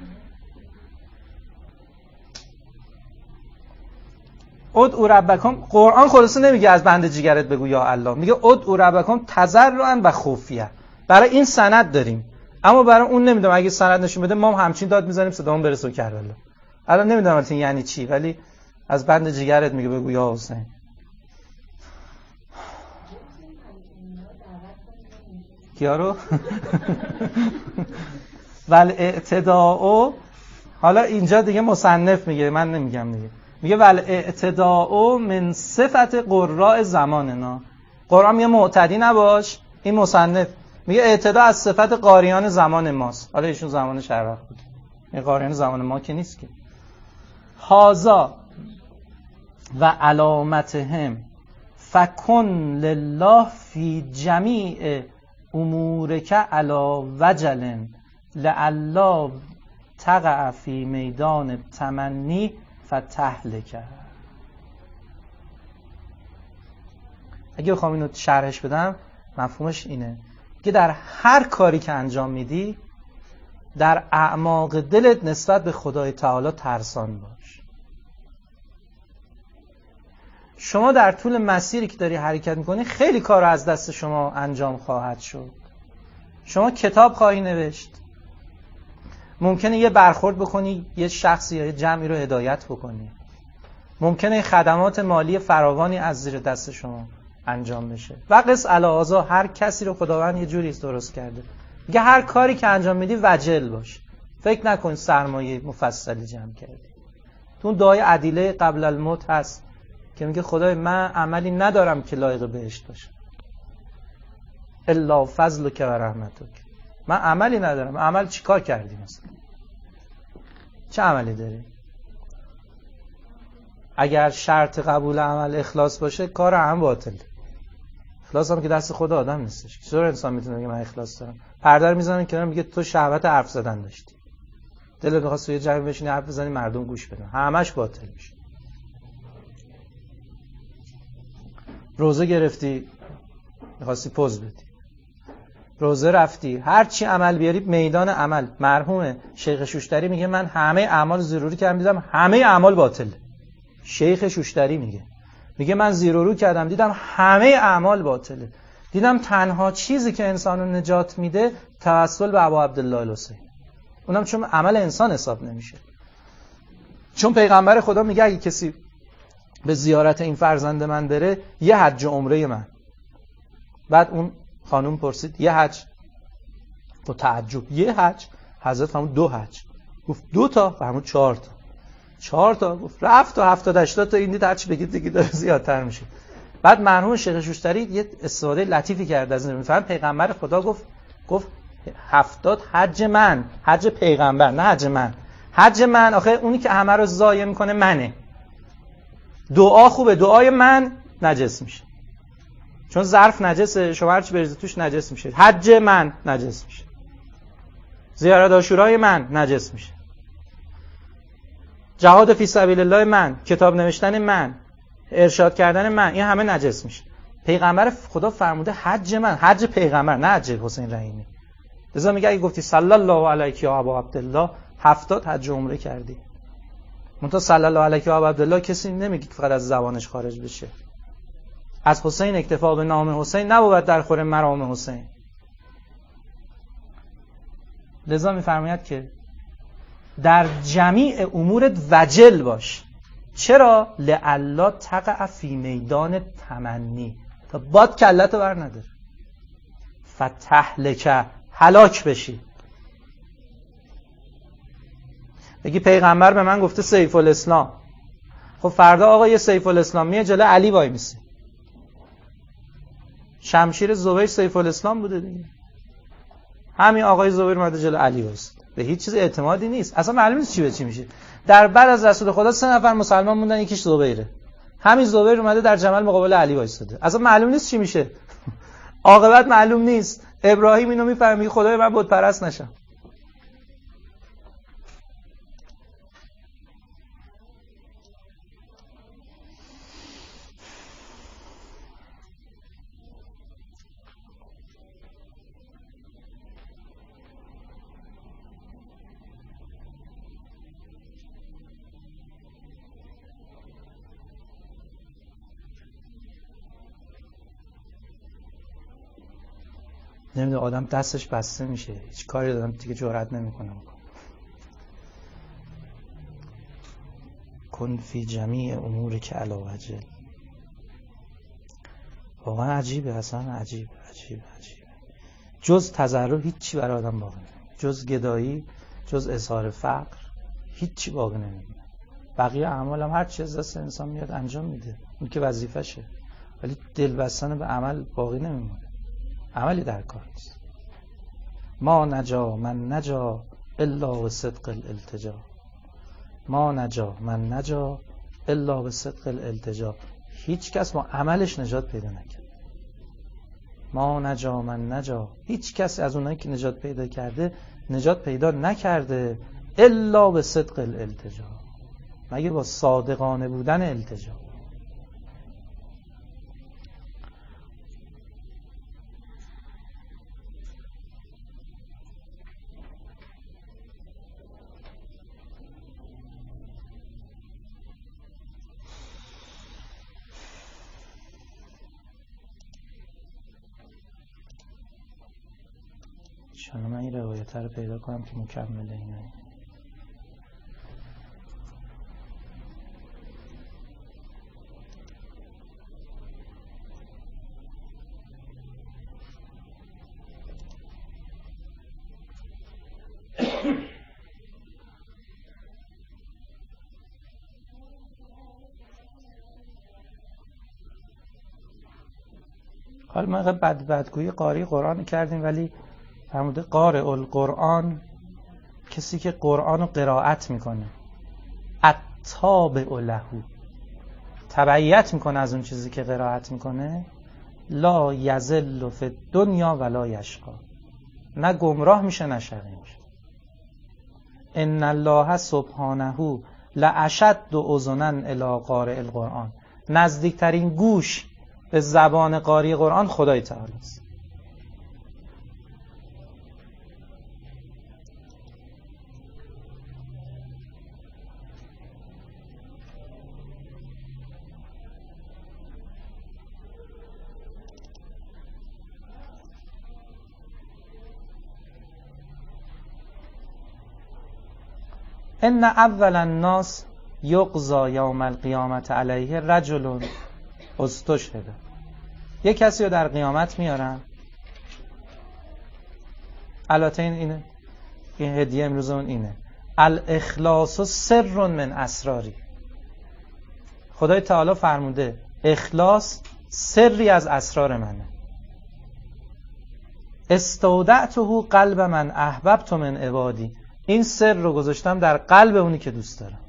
ادعوا ربکم، قرآن خلاصه نمیگه از بند جیگرت بگو یا الله، میگه ادعوا ربکم تضرعا و خفیه. برای این سند داریم، اما برای اون نمیدونم. اگه سند نشون بده ما هم همچین داد میزنیم صدامون برسه به کربلا. الان نمیدونم البته یعنی چی، ولی از بند جیگرت میگه بگو یا حسین. کیارو؟ ول اعتداء. حالا اینجا دیگه مصنف میگه، من نمیگم دیگه. میگه ول اعتداء من صفت قراء زماننا. قرآن میگه معتدی نباش، این مصنف میگه اعتداء از صفت قاریان زمان ماست. حالا ایشون زمان شرق بود، این قاریان زمان ما که نیست که. هازا و علامتهم فکن لله فی جمیع امورک علی وجل لعلا تقع فی میدان تمنی فتهلک. اگه بخوام اینو شرحش بدم مفهومش اینه که در هر کاری که انجام میدی در اعماق دلت نسبت به خدای تعالی ترسان باش. شما در طول مسیری که داری حرکت میکنی خیلی کار از دست شما انجام خواهد شد. شما کتاب خواهی نوشت، ممکنه یه برخورد بکنی یه شخصی یا یه جمعی رو هدایت بکنی، ممکنه خدمات مالی فراوانی از زیر دست شما انجام بشه. و قص علاوه هر کسی رو خداوند یه جوری درست کرده. میگه هر کاری که انجام میدی وجل باش. فکر نکن سرمایه مفصلی جمع کردی. تو اون دعای عدیله قبل الموت هست که میگه خدای من عملی ندارم که لایق بهشت باشه الا فضلک و رحمتک. من عملی ندارم. عمل چی کار کردی مثلا؟ چه عملی داری؟ اگر شرط قبول عمل اخلاص باشه کار هم باطل. اخلاص هم که دست خدا آدم نیستش. چطور انسان میتونه بگه من اخلاص دارم؟ پرده رو میزنن کنار، میگه تو شهوت حرف زدن داشتی، دلت می‌خواست توی جمع بشینی حرف بزنی مردم گوش بدن، همش باطل میشه. روزه گرفتی می‌خواستی پوز بدی، روزه رفتی، هر چی عمل بیاری میدان عمل. مرحوم شیخ شوشتری میگه من همه اعمال ضروری کردم دیدم همه اعمال باطله. شیخ شوشتری میگه میگه من زیر و رو کردم دیدم همه اعمال باطله. دیدم تنها چیزی که انسانو نجات میده توسل به ابا عبدالله الحسین، اونم چون عمل انسان حساب نمیشه. چون پیغمبر خدا میگه اگه کسی به زیارت این فرزند من بره یه حج عمره من. بعد اون خانوم پرسید یه حج؟ با تعجب یه حج؟ حضرت فرمود دو حج. گفت دو تا؟ فرمود چهار تا. چهار تا؟ گفت رفت تا هفتاد هشتاد تا. این دید هرچی بگید دیگه داره زیادتر میشه. بعد مرحوم شیخ شوشتری یه استفاده لطیفی کرد از این. میفهم پیغمبر خدا گفت گفت هفتاد حج من، حج پیغمبر نه حج من. حج من آخه اونی که همه رو ضایع میکنه منه. دعا خوبه، دعای من نجس میشه چون ظرف نجسه، شما هرچی بریزید توش نجس میشه. حج من نجس میشه، زیارت عاشورای من نجس میشه، جهاد فی سبیل الله من، کتاب نوشتن من، ارشاد کردن من، این همه نجس میشه. پیغمبر خدا فرموده حج من، حج پیغمبر نه حج حسین رحیمی. لذا میگه اگه گفتی صلی الله علیک یا ابا عبدالله هفتاد حج عمره کردی. منتها صلی الله علیک یا ابا عبدالله کسی نمیگه که فقط از زبانش خارج بشه. از حسین اکتفا به نام حسین نبود در خور مرام حسین. لذا میفرماید که در جمیع امورت وجل باش. چرا؟ لعلا تقع فی میدان تمنی، تا باد کلتو بر نداره، فتهلک هلاک بشی. بگی پیغمبر به من گفته سیف الاسلام، خب فردا آقا یه سیف الاسلام میه جلو علی وای میسی. شمشیر زبیر سیف الاسلام بوده دیگه. همین آقای زبیر اومده جلو علی وایس، به هیچ چیز اعتمادی نیست، اصلا معلوم نیست چی به چی میشه. در بعد از رسول خدا سه نفر مسلمان موندن، یکیش زبیره. همین زبیر اومده در جمل مقابل علی وایساده، اصلا معلوم نیست چی میشه. عاقبت معلوم نیست. ابراهیم اینو میفهمه خدای من بت پرست نشم. نمیده آدم دستش بسته میشه، هیچ کاری دادم دیگه جرئت نمیکنه. کن فی جمیع امور که علی وجل. واقعا عجیبه، اصلا عجیبه عجیبه عجیبه. جز تضرع هیچی برای آدم باقی نمیمونه، جز گدایی، جز اظهار فقر هیچی باقی نمیمونه. بقیه اعمال هم هر چی از دست انسان میاد انجام میده، اون که وظیفشه، ولی دل بستن به عمل باقی نمیمونه، عملی در کار نیست. ما نجا من نجا الا به صدق الالتجا. ما نجا من نجا الا به صدق الالتجا. هیچ کس با عملش نجات پیدا نکرد. ما نجا من نجا، هیچ کس از اونایی که نجات پیدا کرده نجات پیدا نکرده الا به صدق الالتجا، مگه با صادقانه بودن التجا. چون من این روایت رو پیدا کنم که مکمله اینه. حالا ما بد بدگویی قاری قرآن کردیم، ولی فرموده قارئ القرآن کسی که قرآن رو قرائت میکنه، التابع له، تبعیت میکنه از اون چیزی که قرائت میکنه، لا یضل فی الدنیا ولا یشقی، نه گمراه میشه نه شقی میشه. ان الله سبحانه لاشد اذنا الی قارئ القرآن، نزدیکترین گوش به زبان قاری قرآن خدای تعالی است. ان اول الناس یقضا یوم القیامت علیه رجل استشهد. یک کسی رو در قیامت میارن، البته این اینه، این هدیه امروز اون اینه، الاخلاص سر من اسراری. خدای تعالی فرموده اخلاص سری از اسرار منه. استودعته قلب من احببت من عبادی، این سر رو گذاشتم در قلب اونی که دوست دارم.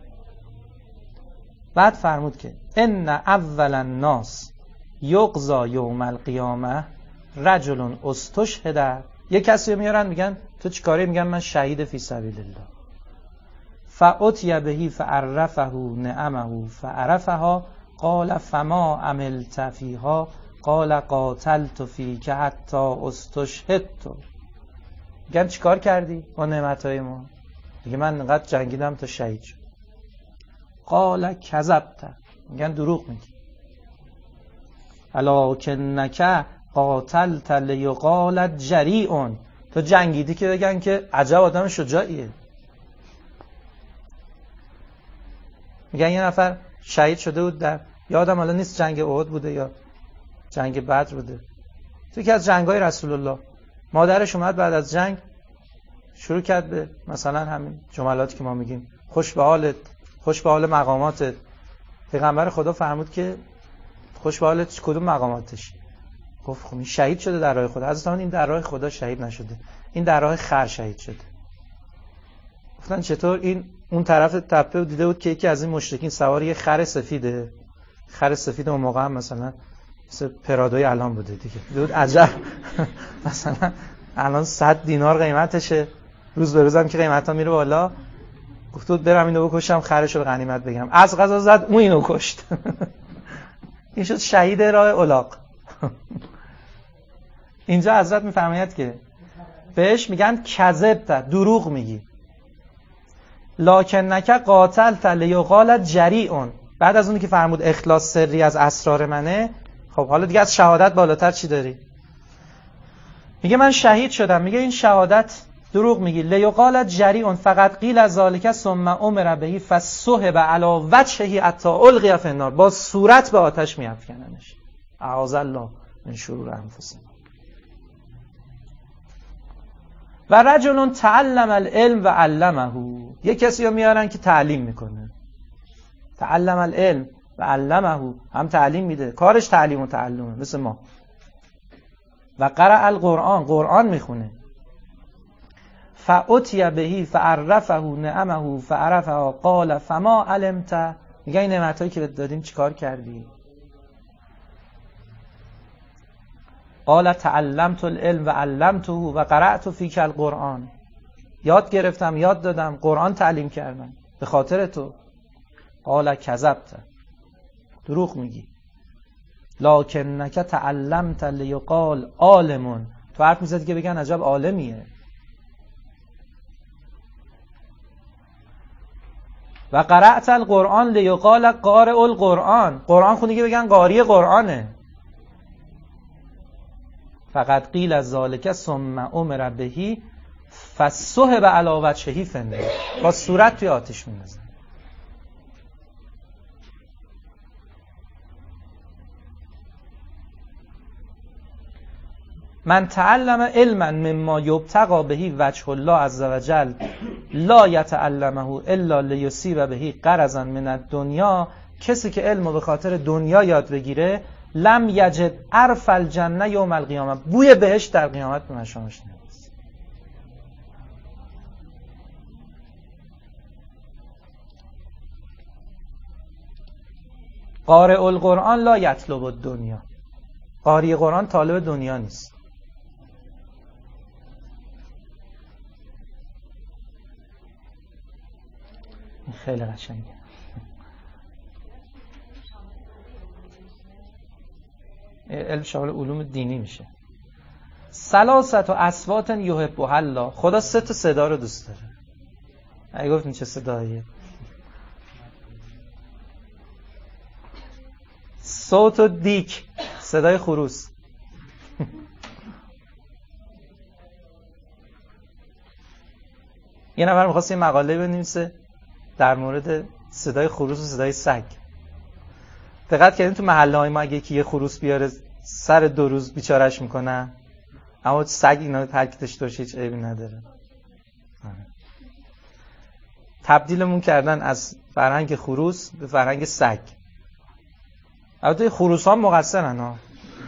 بعد فرمود که ان اول الناس یقضا یوم القیامه رجل استشهد. یک کسی رو میارن میگن تو چیکاره؟ میگن من شهید فی سبیل الله. فأتی بهی فعرفه نعمه فعرفها قال فما عملت فیها قال قاتلت فیک حتی استشهدت. میگن چیکار کردی با نعمتهای ما؟ میگه من انقدر جنگیدم تا شهید شد. قال کذبت، میگن دروغ میگی. ولکنک قاتلت لیقال جریء، تو جنگیدی که بگن که عجب آدم شجاعیه. میگن یه نفر شهید شده بود در، یادم حالا نیست جنگ احد بوده یا جنگ بدر بوده، تو یکی از جنگ‌های رسول الله مادرش اومد بعد از جنگ شروع کرد به مثلا همین جملاتی که ما میگیم خوش به حالت، خوش به حال مقاماتت. پیغمبر خدا فرمود که خوش به حالت کدوم مقاماتش؟ گفت خب این شهید شده در راه خدا. از این در راه خدا شهید نشده، این در راه خر شهید شده. گفتن چطور؟ این اون طرف تپه دیده بود که یکی از این مشرکین سوار یه خر سفیده، خر سفید اون موقع هم مثلا مثل پرادوی الان بوده دیگه، دیده بود عجب مثلا الان صد دینار قیمتشه، روز به روزم که قیمتا میره بالا. گفت بود برم اینو بکشم خرشو به غنیمت بگم. از قضا زد اون اینو کشت. این شد شهید راه الاغ. اینجا حضرت میفرماید که بهش میگن کذبت، دروغ میگی. لکنک قاتلت لیقال جریء، بعد از اونی که فرمود اخلاص سری از اسرار منه، خب حالا دیگه از شهادت بالاتر چی داری؟ میگه من شهید شدم. میگه این شهادت دروغ میگی. لیقال جریء فقط قیل از ذالک ثم امر به فصحب علی وجهه حتی القی فی النار، با صورت به آتش میافکننش. اعاذ الله من شرور انفسنا. و رجل تعلم العلم و علمه، یک کسی رو میارن که تعلیم میکنه. تعلم العلم و علمه، هم تعلیم میده، کارش تعلیم و تعلمه مثل ما. و قرأ القرآن، قرآن میخونه. فأتی بهی فعرفه نعمه فعرفها قال فما علمت، میگه این نعمتایی که بهت دادیم چیکار کردی؟ قال تعلمت العلم و علمته و قرأت فیک القرآن، یاد گرفتم، یاد دادم، قرآن تعلیم کردم به خاطر تو. قال کذبت، دروغ میگی. لکنک تعلمت لیقال عالم، تو حرف میزدی که بگن عجب عالمیه. و قرأت القرآن لیقال قارئ القرآن، قرآن خوندی که بگن قاری قرآنه. فقط قیل از ذالک ثم امر بهی فصحب علی وجهه فی النار، با صورت توی آتش میندازن. من تعلم علما مما یبتغى بهی وجه الله عز وجل لا یتعلمه الا لیصیب بهی غرضا من الدنیا، کسی که علمو به خاطر دنیا یاد بگیره لم یجد عرف الجنه یوم القیامه، بوی بهشت در قیامت به مشامش نمیرسه. قارئ القرآن لا یطلب الدنیا، قاری قرآن طالب دنیا نیست. خیلی قشنگه. علم شامل علوم دینی میشه. ثلاثت و اصوات یحبها الله، خدا سه تا صدا رو دوست داره. اگه گفتین چه صداییه؟ صوت و دیک، صدای خروس. یه نفر می‌خواست یه مقاله بنویسه در مورد صدای خروس و صدای سگ. دقت کردین تو محله های ما اگه یکی یه خروس بیاره سر دو روز بیچارهش میکنن، اما سگ اینا ترکیدش داشت هیچ عیبی نداره. تبدیلمون کردن از فرهنگ خروس به فرهنگ سگ. البته خروس ها مقصرن ها.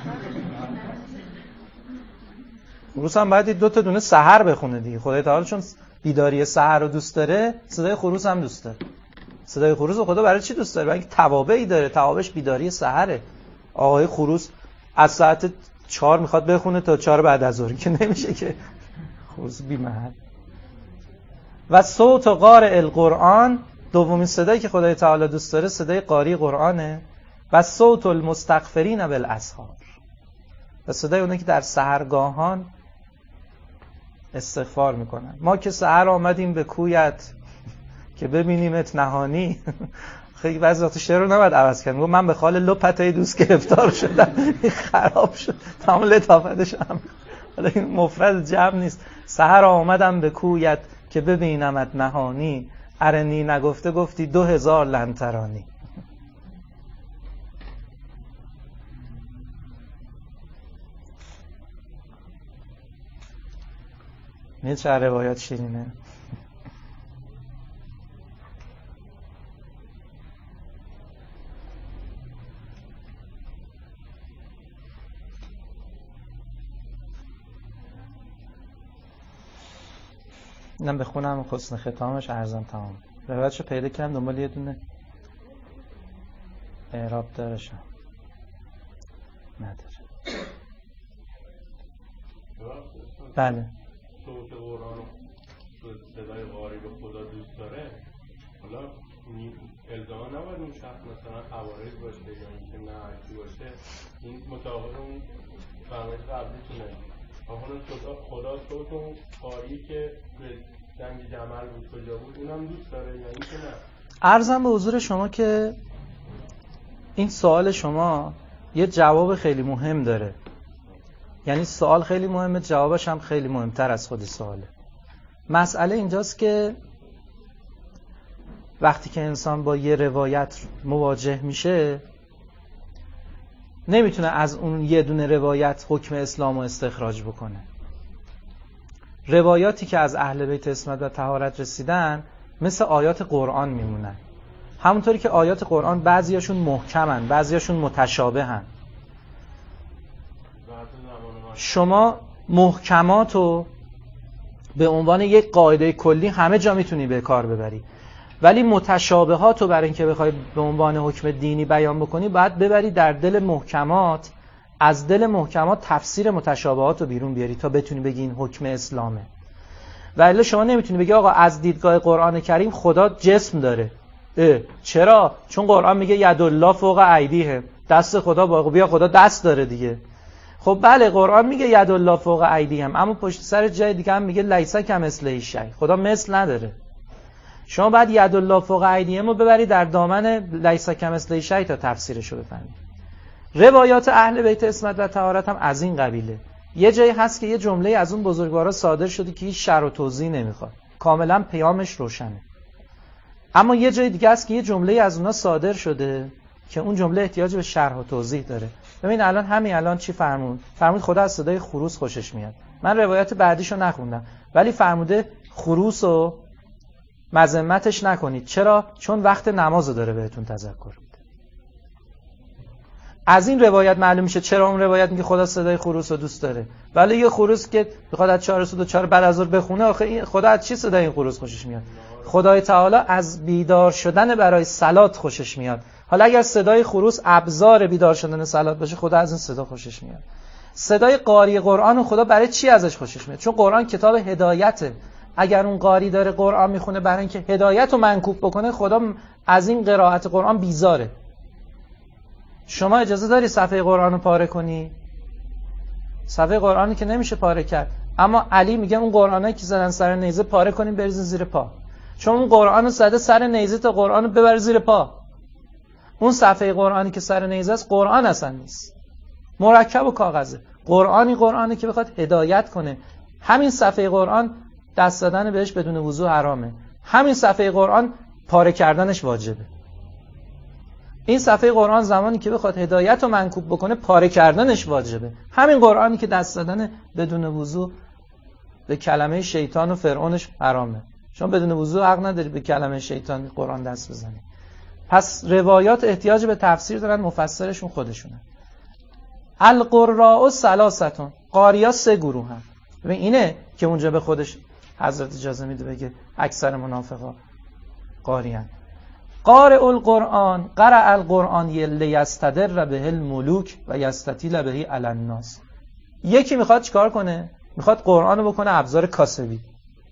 خروس هم باید دو تا دونه سحر بخونه دیگه. خدای تعالی چون بیداری سحر رو دوست داره، صدای خروس هم دوست داره. صدای خروس رو خدا برای چی دوست داره؟ برای اینکه توابعی داره. توابعش بیداری سحره. آقای خروس از ساعت چهار میخواد بخونه تا چهار بعد از ظهر که نمیشه که. خروس بی محل. و صوت و قارئ القرآن، دومین صدایی که خدای تعالی دوست داره صدای قاری قرآنه. و صوت المستغفرین بالاسحار، و صدای اونه که در سحرگاهان استغفار میکنن. ما که سحر آمدیم به کویت که ببینیمت نهانی. خیلی بعضی وقتا شعر رو نباید عوض کنم. من به خال لپتای دوست گرفتار شدم، خراب شد تمام لطافتش هم. حالا این مفرد جمع نیست. سحر آمدم به کویت که ببینمت نهانی، ارنی نگفته گفتی دو هزار لنترانی. میه چه روایات شیرینه. اینم بخونم حسن ختامش ارزم تمام. روایتشو پیدا کردم دنبال یه دونه اعراب دارشم نداره. بله صوت قرآن و صدای قاری رو خدا دوست داره. حالا الزاما نباید اون شخص مثلا خوارج باشه یا اینکه نه هرکی باشه. این مطابق اون فرمایش قبلیتونه. آخه خدا صوت اون قاری که به جنگ جمل بود کجا بود اونم دوست داره یا اینکه نه؟ عرضم به حضور شما که این سوال شما یه جواب خیلی مهم داره. یعنی سوال خیلی مهمه، جوابش هم خیلی مهمتر از خود سواله. مسئله اینجاست که وقتی که انسان با یه روایت مواجه میشه نمیتونه از اون یه دونه روایت حکم اسلام رو استخراج بکنه. روایاتی که از اهل بیت عصمت و طهارت رسیدن مثل آیات قرآن میمونن. همونطوری که آیات قرآن بعضیاشون محکمن، بعضیاشون متشابهن. شما محکماتو به عنوان یک قاعده کلی همه جا میتونی به کار ببری، ولی متشابهاتو برای اینکه بخوای به عنوان حکم دینی بیان بکنی باید ببری در دل محکمات، از دل محکمات تفسیر متشابهاتو بیرون بیاری تا بتونی بگی این حکم اسلامه. ولی شما نمیتونی بگی آقا از دیدگاه قرآن کریم خدا جسم داره. اه چرا؟ چون قرآن میگه یدالله فوق ایدیهم، دست خدا با بیا خدا دست داره دیگه. خب بله قرآن میگه یدالله فوق ایدیهم، اما پشت سر جای دیگه هم میگه لیس کمثله شیء، خدا مثل نداره. شما بعد یدالله فوق ایدیهم رو ببری در دامن لیس کمثله شیء تا تفسیرش رو بفهمی. روایات اهل بیت عصمت و طهارت هم از این قبیله. یه جایی هست که یه جمله از اون بزرگوارا صادر شده که هیچ شرح و توضیح نمیخواد، کاملا پیامش روشنه. اما یه جای دیگه هست که یه جمله از اونها صادر شده که اون جمله احتیاج به شرح و توضیح داره. ببین الان همین الان چی فرمود؟ فرمود خدا از صدای خروس خوشش میاد. من روایت بعدیشو نخوندم، ولی فرموده خروس رو مذمتش نکنید. چرا؟ چون وقت نمازو داره بهتون تذکر میده. از این روایت معلوم میشه چرا اون روایت میگه خدا صدای خروس رو دوست داره. ولی یه خروس که بخواد از چهار صبح تا چهار بعد از ظهر بخونه، آخه این خدا از چی صدای این خروس خوشش میاد؟ خدای تعالی از بیدار شدن برای صلات خوشش میاد. حالا اگر صدای خروس ابزار بیدار شدن صلات باشه، خدا از این صدا خوشش میاد. صدای قاری قرآن خدا برای چی ازش خوشش میاد؟ چون قرآن کتاب هدایته. اگر اون قاری داره قرآن میخونه برای اینکه هدایت رو منکوب بکنه، خدا از این قرائت قرآن بیزاره. شما اجازه داری صفحه قرآن رو پاره کنی؟ صفحه قرآنی که نمیشه پاره کرد. اما علی میگه اون قرآنایی که زدن سر نیزه پاره کنیم بریزین زیر پا. چون اون قرآن رو زده سر نیزه تا قرآن رو ببر زیر پا. اون صفحه قرآنی که سر نیزه است قرآن اصلا نیست، مرکب و کاغذه. قرآنی قرآنی که بخواد هدایت کنه. همین صفحه قرآن دست دادن بهش بدون وضو حرامه. همین صفحه قرآن پاره کردنش واجبه. این صفحه قرآن زمانی که بخواد هدایت رو منکوب بکنه پاره کردنش واجبه. همین قرآنی که دست دادن بدون وضو به کلمه شیطان و فرعونش حرامه. شما بدون وضو حق نداری به کلمه شیطان قرآن دست بزنی. پس روایات احتیاج به تفسیر دارن، مفسرشون خودشونن. القراء ثلاثه، قاریا سه گروه هم. ببین اینه که اونجا به خودش حضرت اجازه میده بگه اکثر منافقا قاریان. قارئ القرآن قرأ القرآن لیستدر به الملوک و یستطیل به علی الناس. یکی میخواد چیکار کنه؟ میخواد قرآن رو بکنه ابزار کاسبی،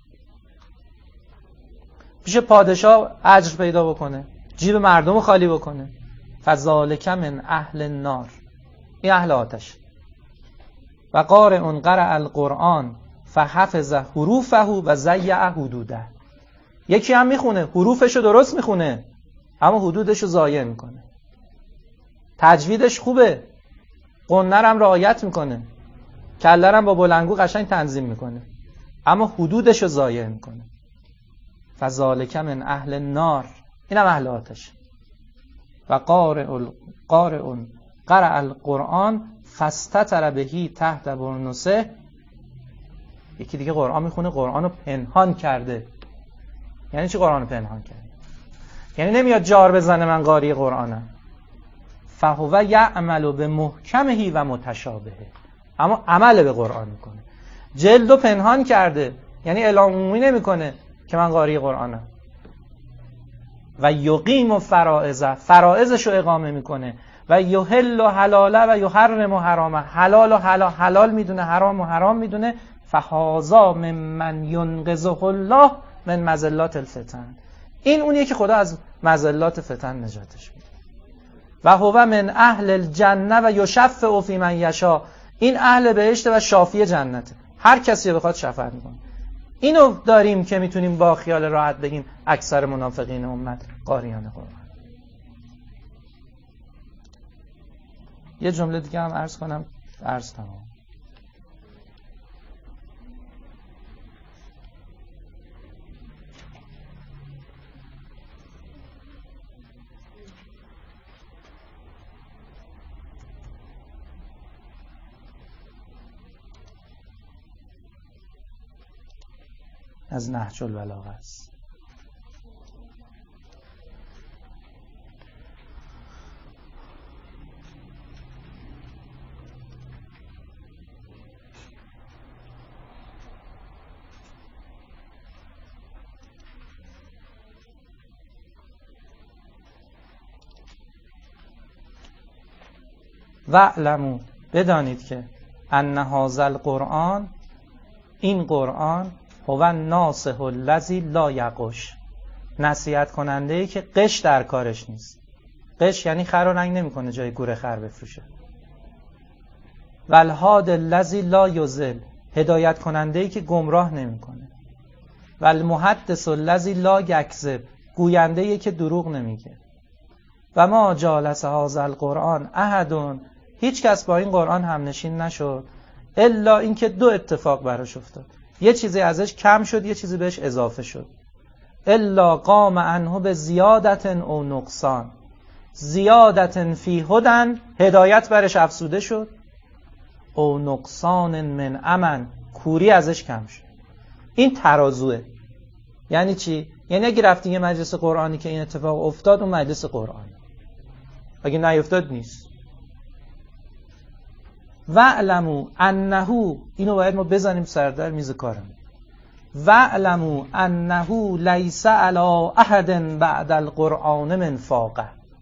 پیش پادشاه اجر پیدا بکنه، جیب مردم رو خالی بکنه. فذالک من اهل النار، این اهل آتش. و قارئ قرأ القرآن فحفظ حروفه و ضیع حدوده. یکی هم میخونه حروفشو درست میخونه اما حدودشو ضایع میکنه، تجویدش خوبه، قنه هم رعایت میکنه، کله هم با بلنگو قشنگ تنظیم میکنه اما حدودشو ضایع میکنه. فذالک من اهل النار، اینم اهل آتش. و قارئ قارئ قرأ القرآن فاستتر بهی تحت برنسه. یکی دیگه قرآن میخونه قرآن رو پنهان کرده. یعنی چی قرآن رو پنهان کرده؟ یعنی نمیاد جار بزنه من قاری قرآنم. فهو یعمل به محکمه و متشابهه، اما عمل به قرآن میکنه. جلدو پنهان کرده یعنی اعلام عمومی نمیکنه که من قاری قرآنم. و یقیم فرائض، فرائضشو اقامه میکنه. و یحل حلاله و یحرم حرامه، حلال و حلال حلال میدونه، حرام و حرام میدونه. فهذا ممن ینقذه الله من مذلات الفتن، این اونیه که خدا از مذلات فتن نجاتش میده. و هو من اهل الجنه و یشفع فی من یشاء، این اهل بهشت و شافی جنته، هر کسی بخواد شفاعت میکنه. اینو داریم که میتونیم با خیال راحت بگیم اکثر منافقین امت قاریان قرآن. یه جمله دیگه هم عرض کنم، عرض تمام. از نهج البلاغه است. وَاعْلَمُوا، بدانید که ان هذا القرآن، این قرآن، هو الناصح الذی لا یغش، نصیحت کننده ای که قش در کارش نیست. قش یعنی خر و رنگ نمیکنه جای گور خر بفروشه. والهاد الذی لا یضل، هدایت کننده ای که گمراه نمیکنه. والمحدث الذی لا یکذب، گوینده ای که دروغ نمیگه. و ما جالس هذا القرآن احد، هیچ کس با این قرآن همنشین نشد الا اینکه دو اتفاق براش افتاد، یه چیزی ازش کم شد، یه چیزی بهش اضافه شد. الا قام عنه به زیادت او نقصان، زیادت فی هدن، هدایت برش افزوده شد، او نقصان من امن، کوری ازش کم شد. این ترازوه. یعنی چی؟ یعنی اگه رفتی یه مجلس قرآنی که این اتفاق افتاد، اون مجلس قرآنی، اگه نیفتاد نیست. وَاعْلَمُوا أَنَّهُ، اینو باید ما بزنیم سردر میز کارم. وَاعْلَمُوا أَنَّهُ لَيْسَ عَلَىٰ أَحَدٍ بَعْدَ الْقُرْآنِ مِنْ فَاقَةٍ.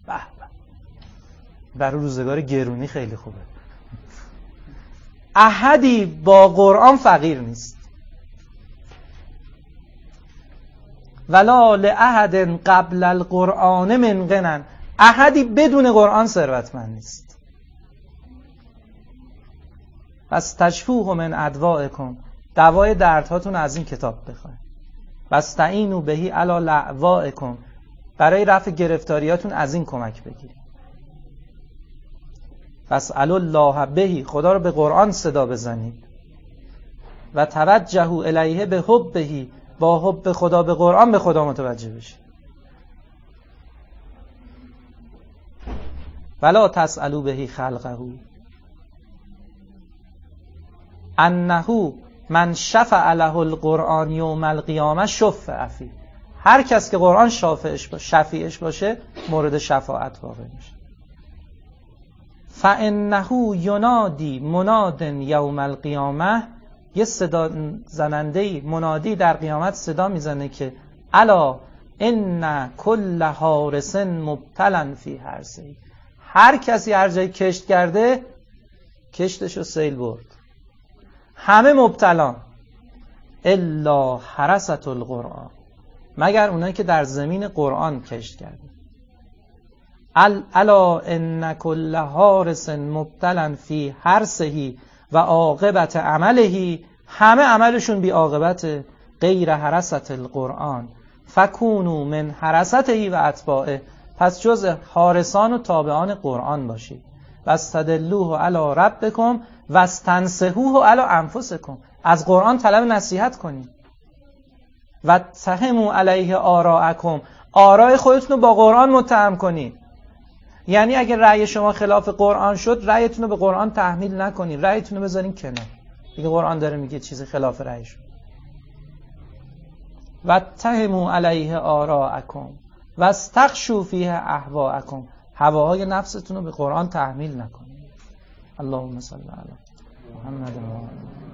برای روزگار گرونی خیلی خوبه. احدی با قرآن فقیر نیست. وَلَا لِأَحَدٍ قَبْلَ الْقُرْآنِ مِنْ غِنًى، احدی بدون قرآن ثروتمند نیست. پس تشفوه من ادوائکم، دوای دردهاتون از این کتاب بخواید. واستعینوا بهی علی لعوائکم، برای رفع گرفتاریاتون از این کمک بگیرید. فاسألوا الله بهی، خدا رو به قرآن صدا بزنید. و توجهوا الیه به حبهی، با حب خدا به قرآن به خدا متوجه بشید. ولا تسألوا به خلقه انه من شفع له القرآن یوم القیامه شفع فیه. هر کس که قرآن شافعش باشه، شفیعش باشه، مورد شفاعت واقع میشه. فانه ینادی مناد یوم القیامه، یه صدا زننده منادی در قیامت صدا میزنه که الا ان کل حارس مبتلا فی حرثه. هر کسی هر جای کشت کرده کشتشو سیل برد، همه مبتلان، الا حرست القرآن، مگر اونایی که در زمین قرآن کشت کرده. الا ان کل حارس مبتلا فی حرثه و عاقبت عمله، همه عملشون بی عاقبت، غیر حرست القرآن فکونوا من حرسته و اتباعه، پس جز حارسان و تابعان قرآن باشید. واستدلوه علی ربکم واستنصحوه علی انفسکم، از قرآن طلب نصیحت کنید. و تهموا علیه آراءکم، آراء خودتون رو با قرآن متهم کنید. یعنی اگر رأی شما خلاف قرآن شد، رأیتون رو به قرآن تحمیل نکنید، رأیتون رو بذارین کنار. دیگه قرآن داره میگه چیزی خلاف رأی شد. و تهموا علیه آراءکم واستغشوا فیه اهواءکم، هواهای نفستون رو به قرآن تحمیل نکنید. اللهم صل علی محمد و آله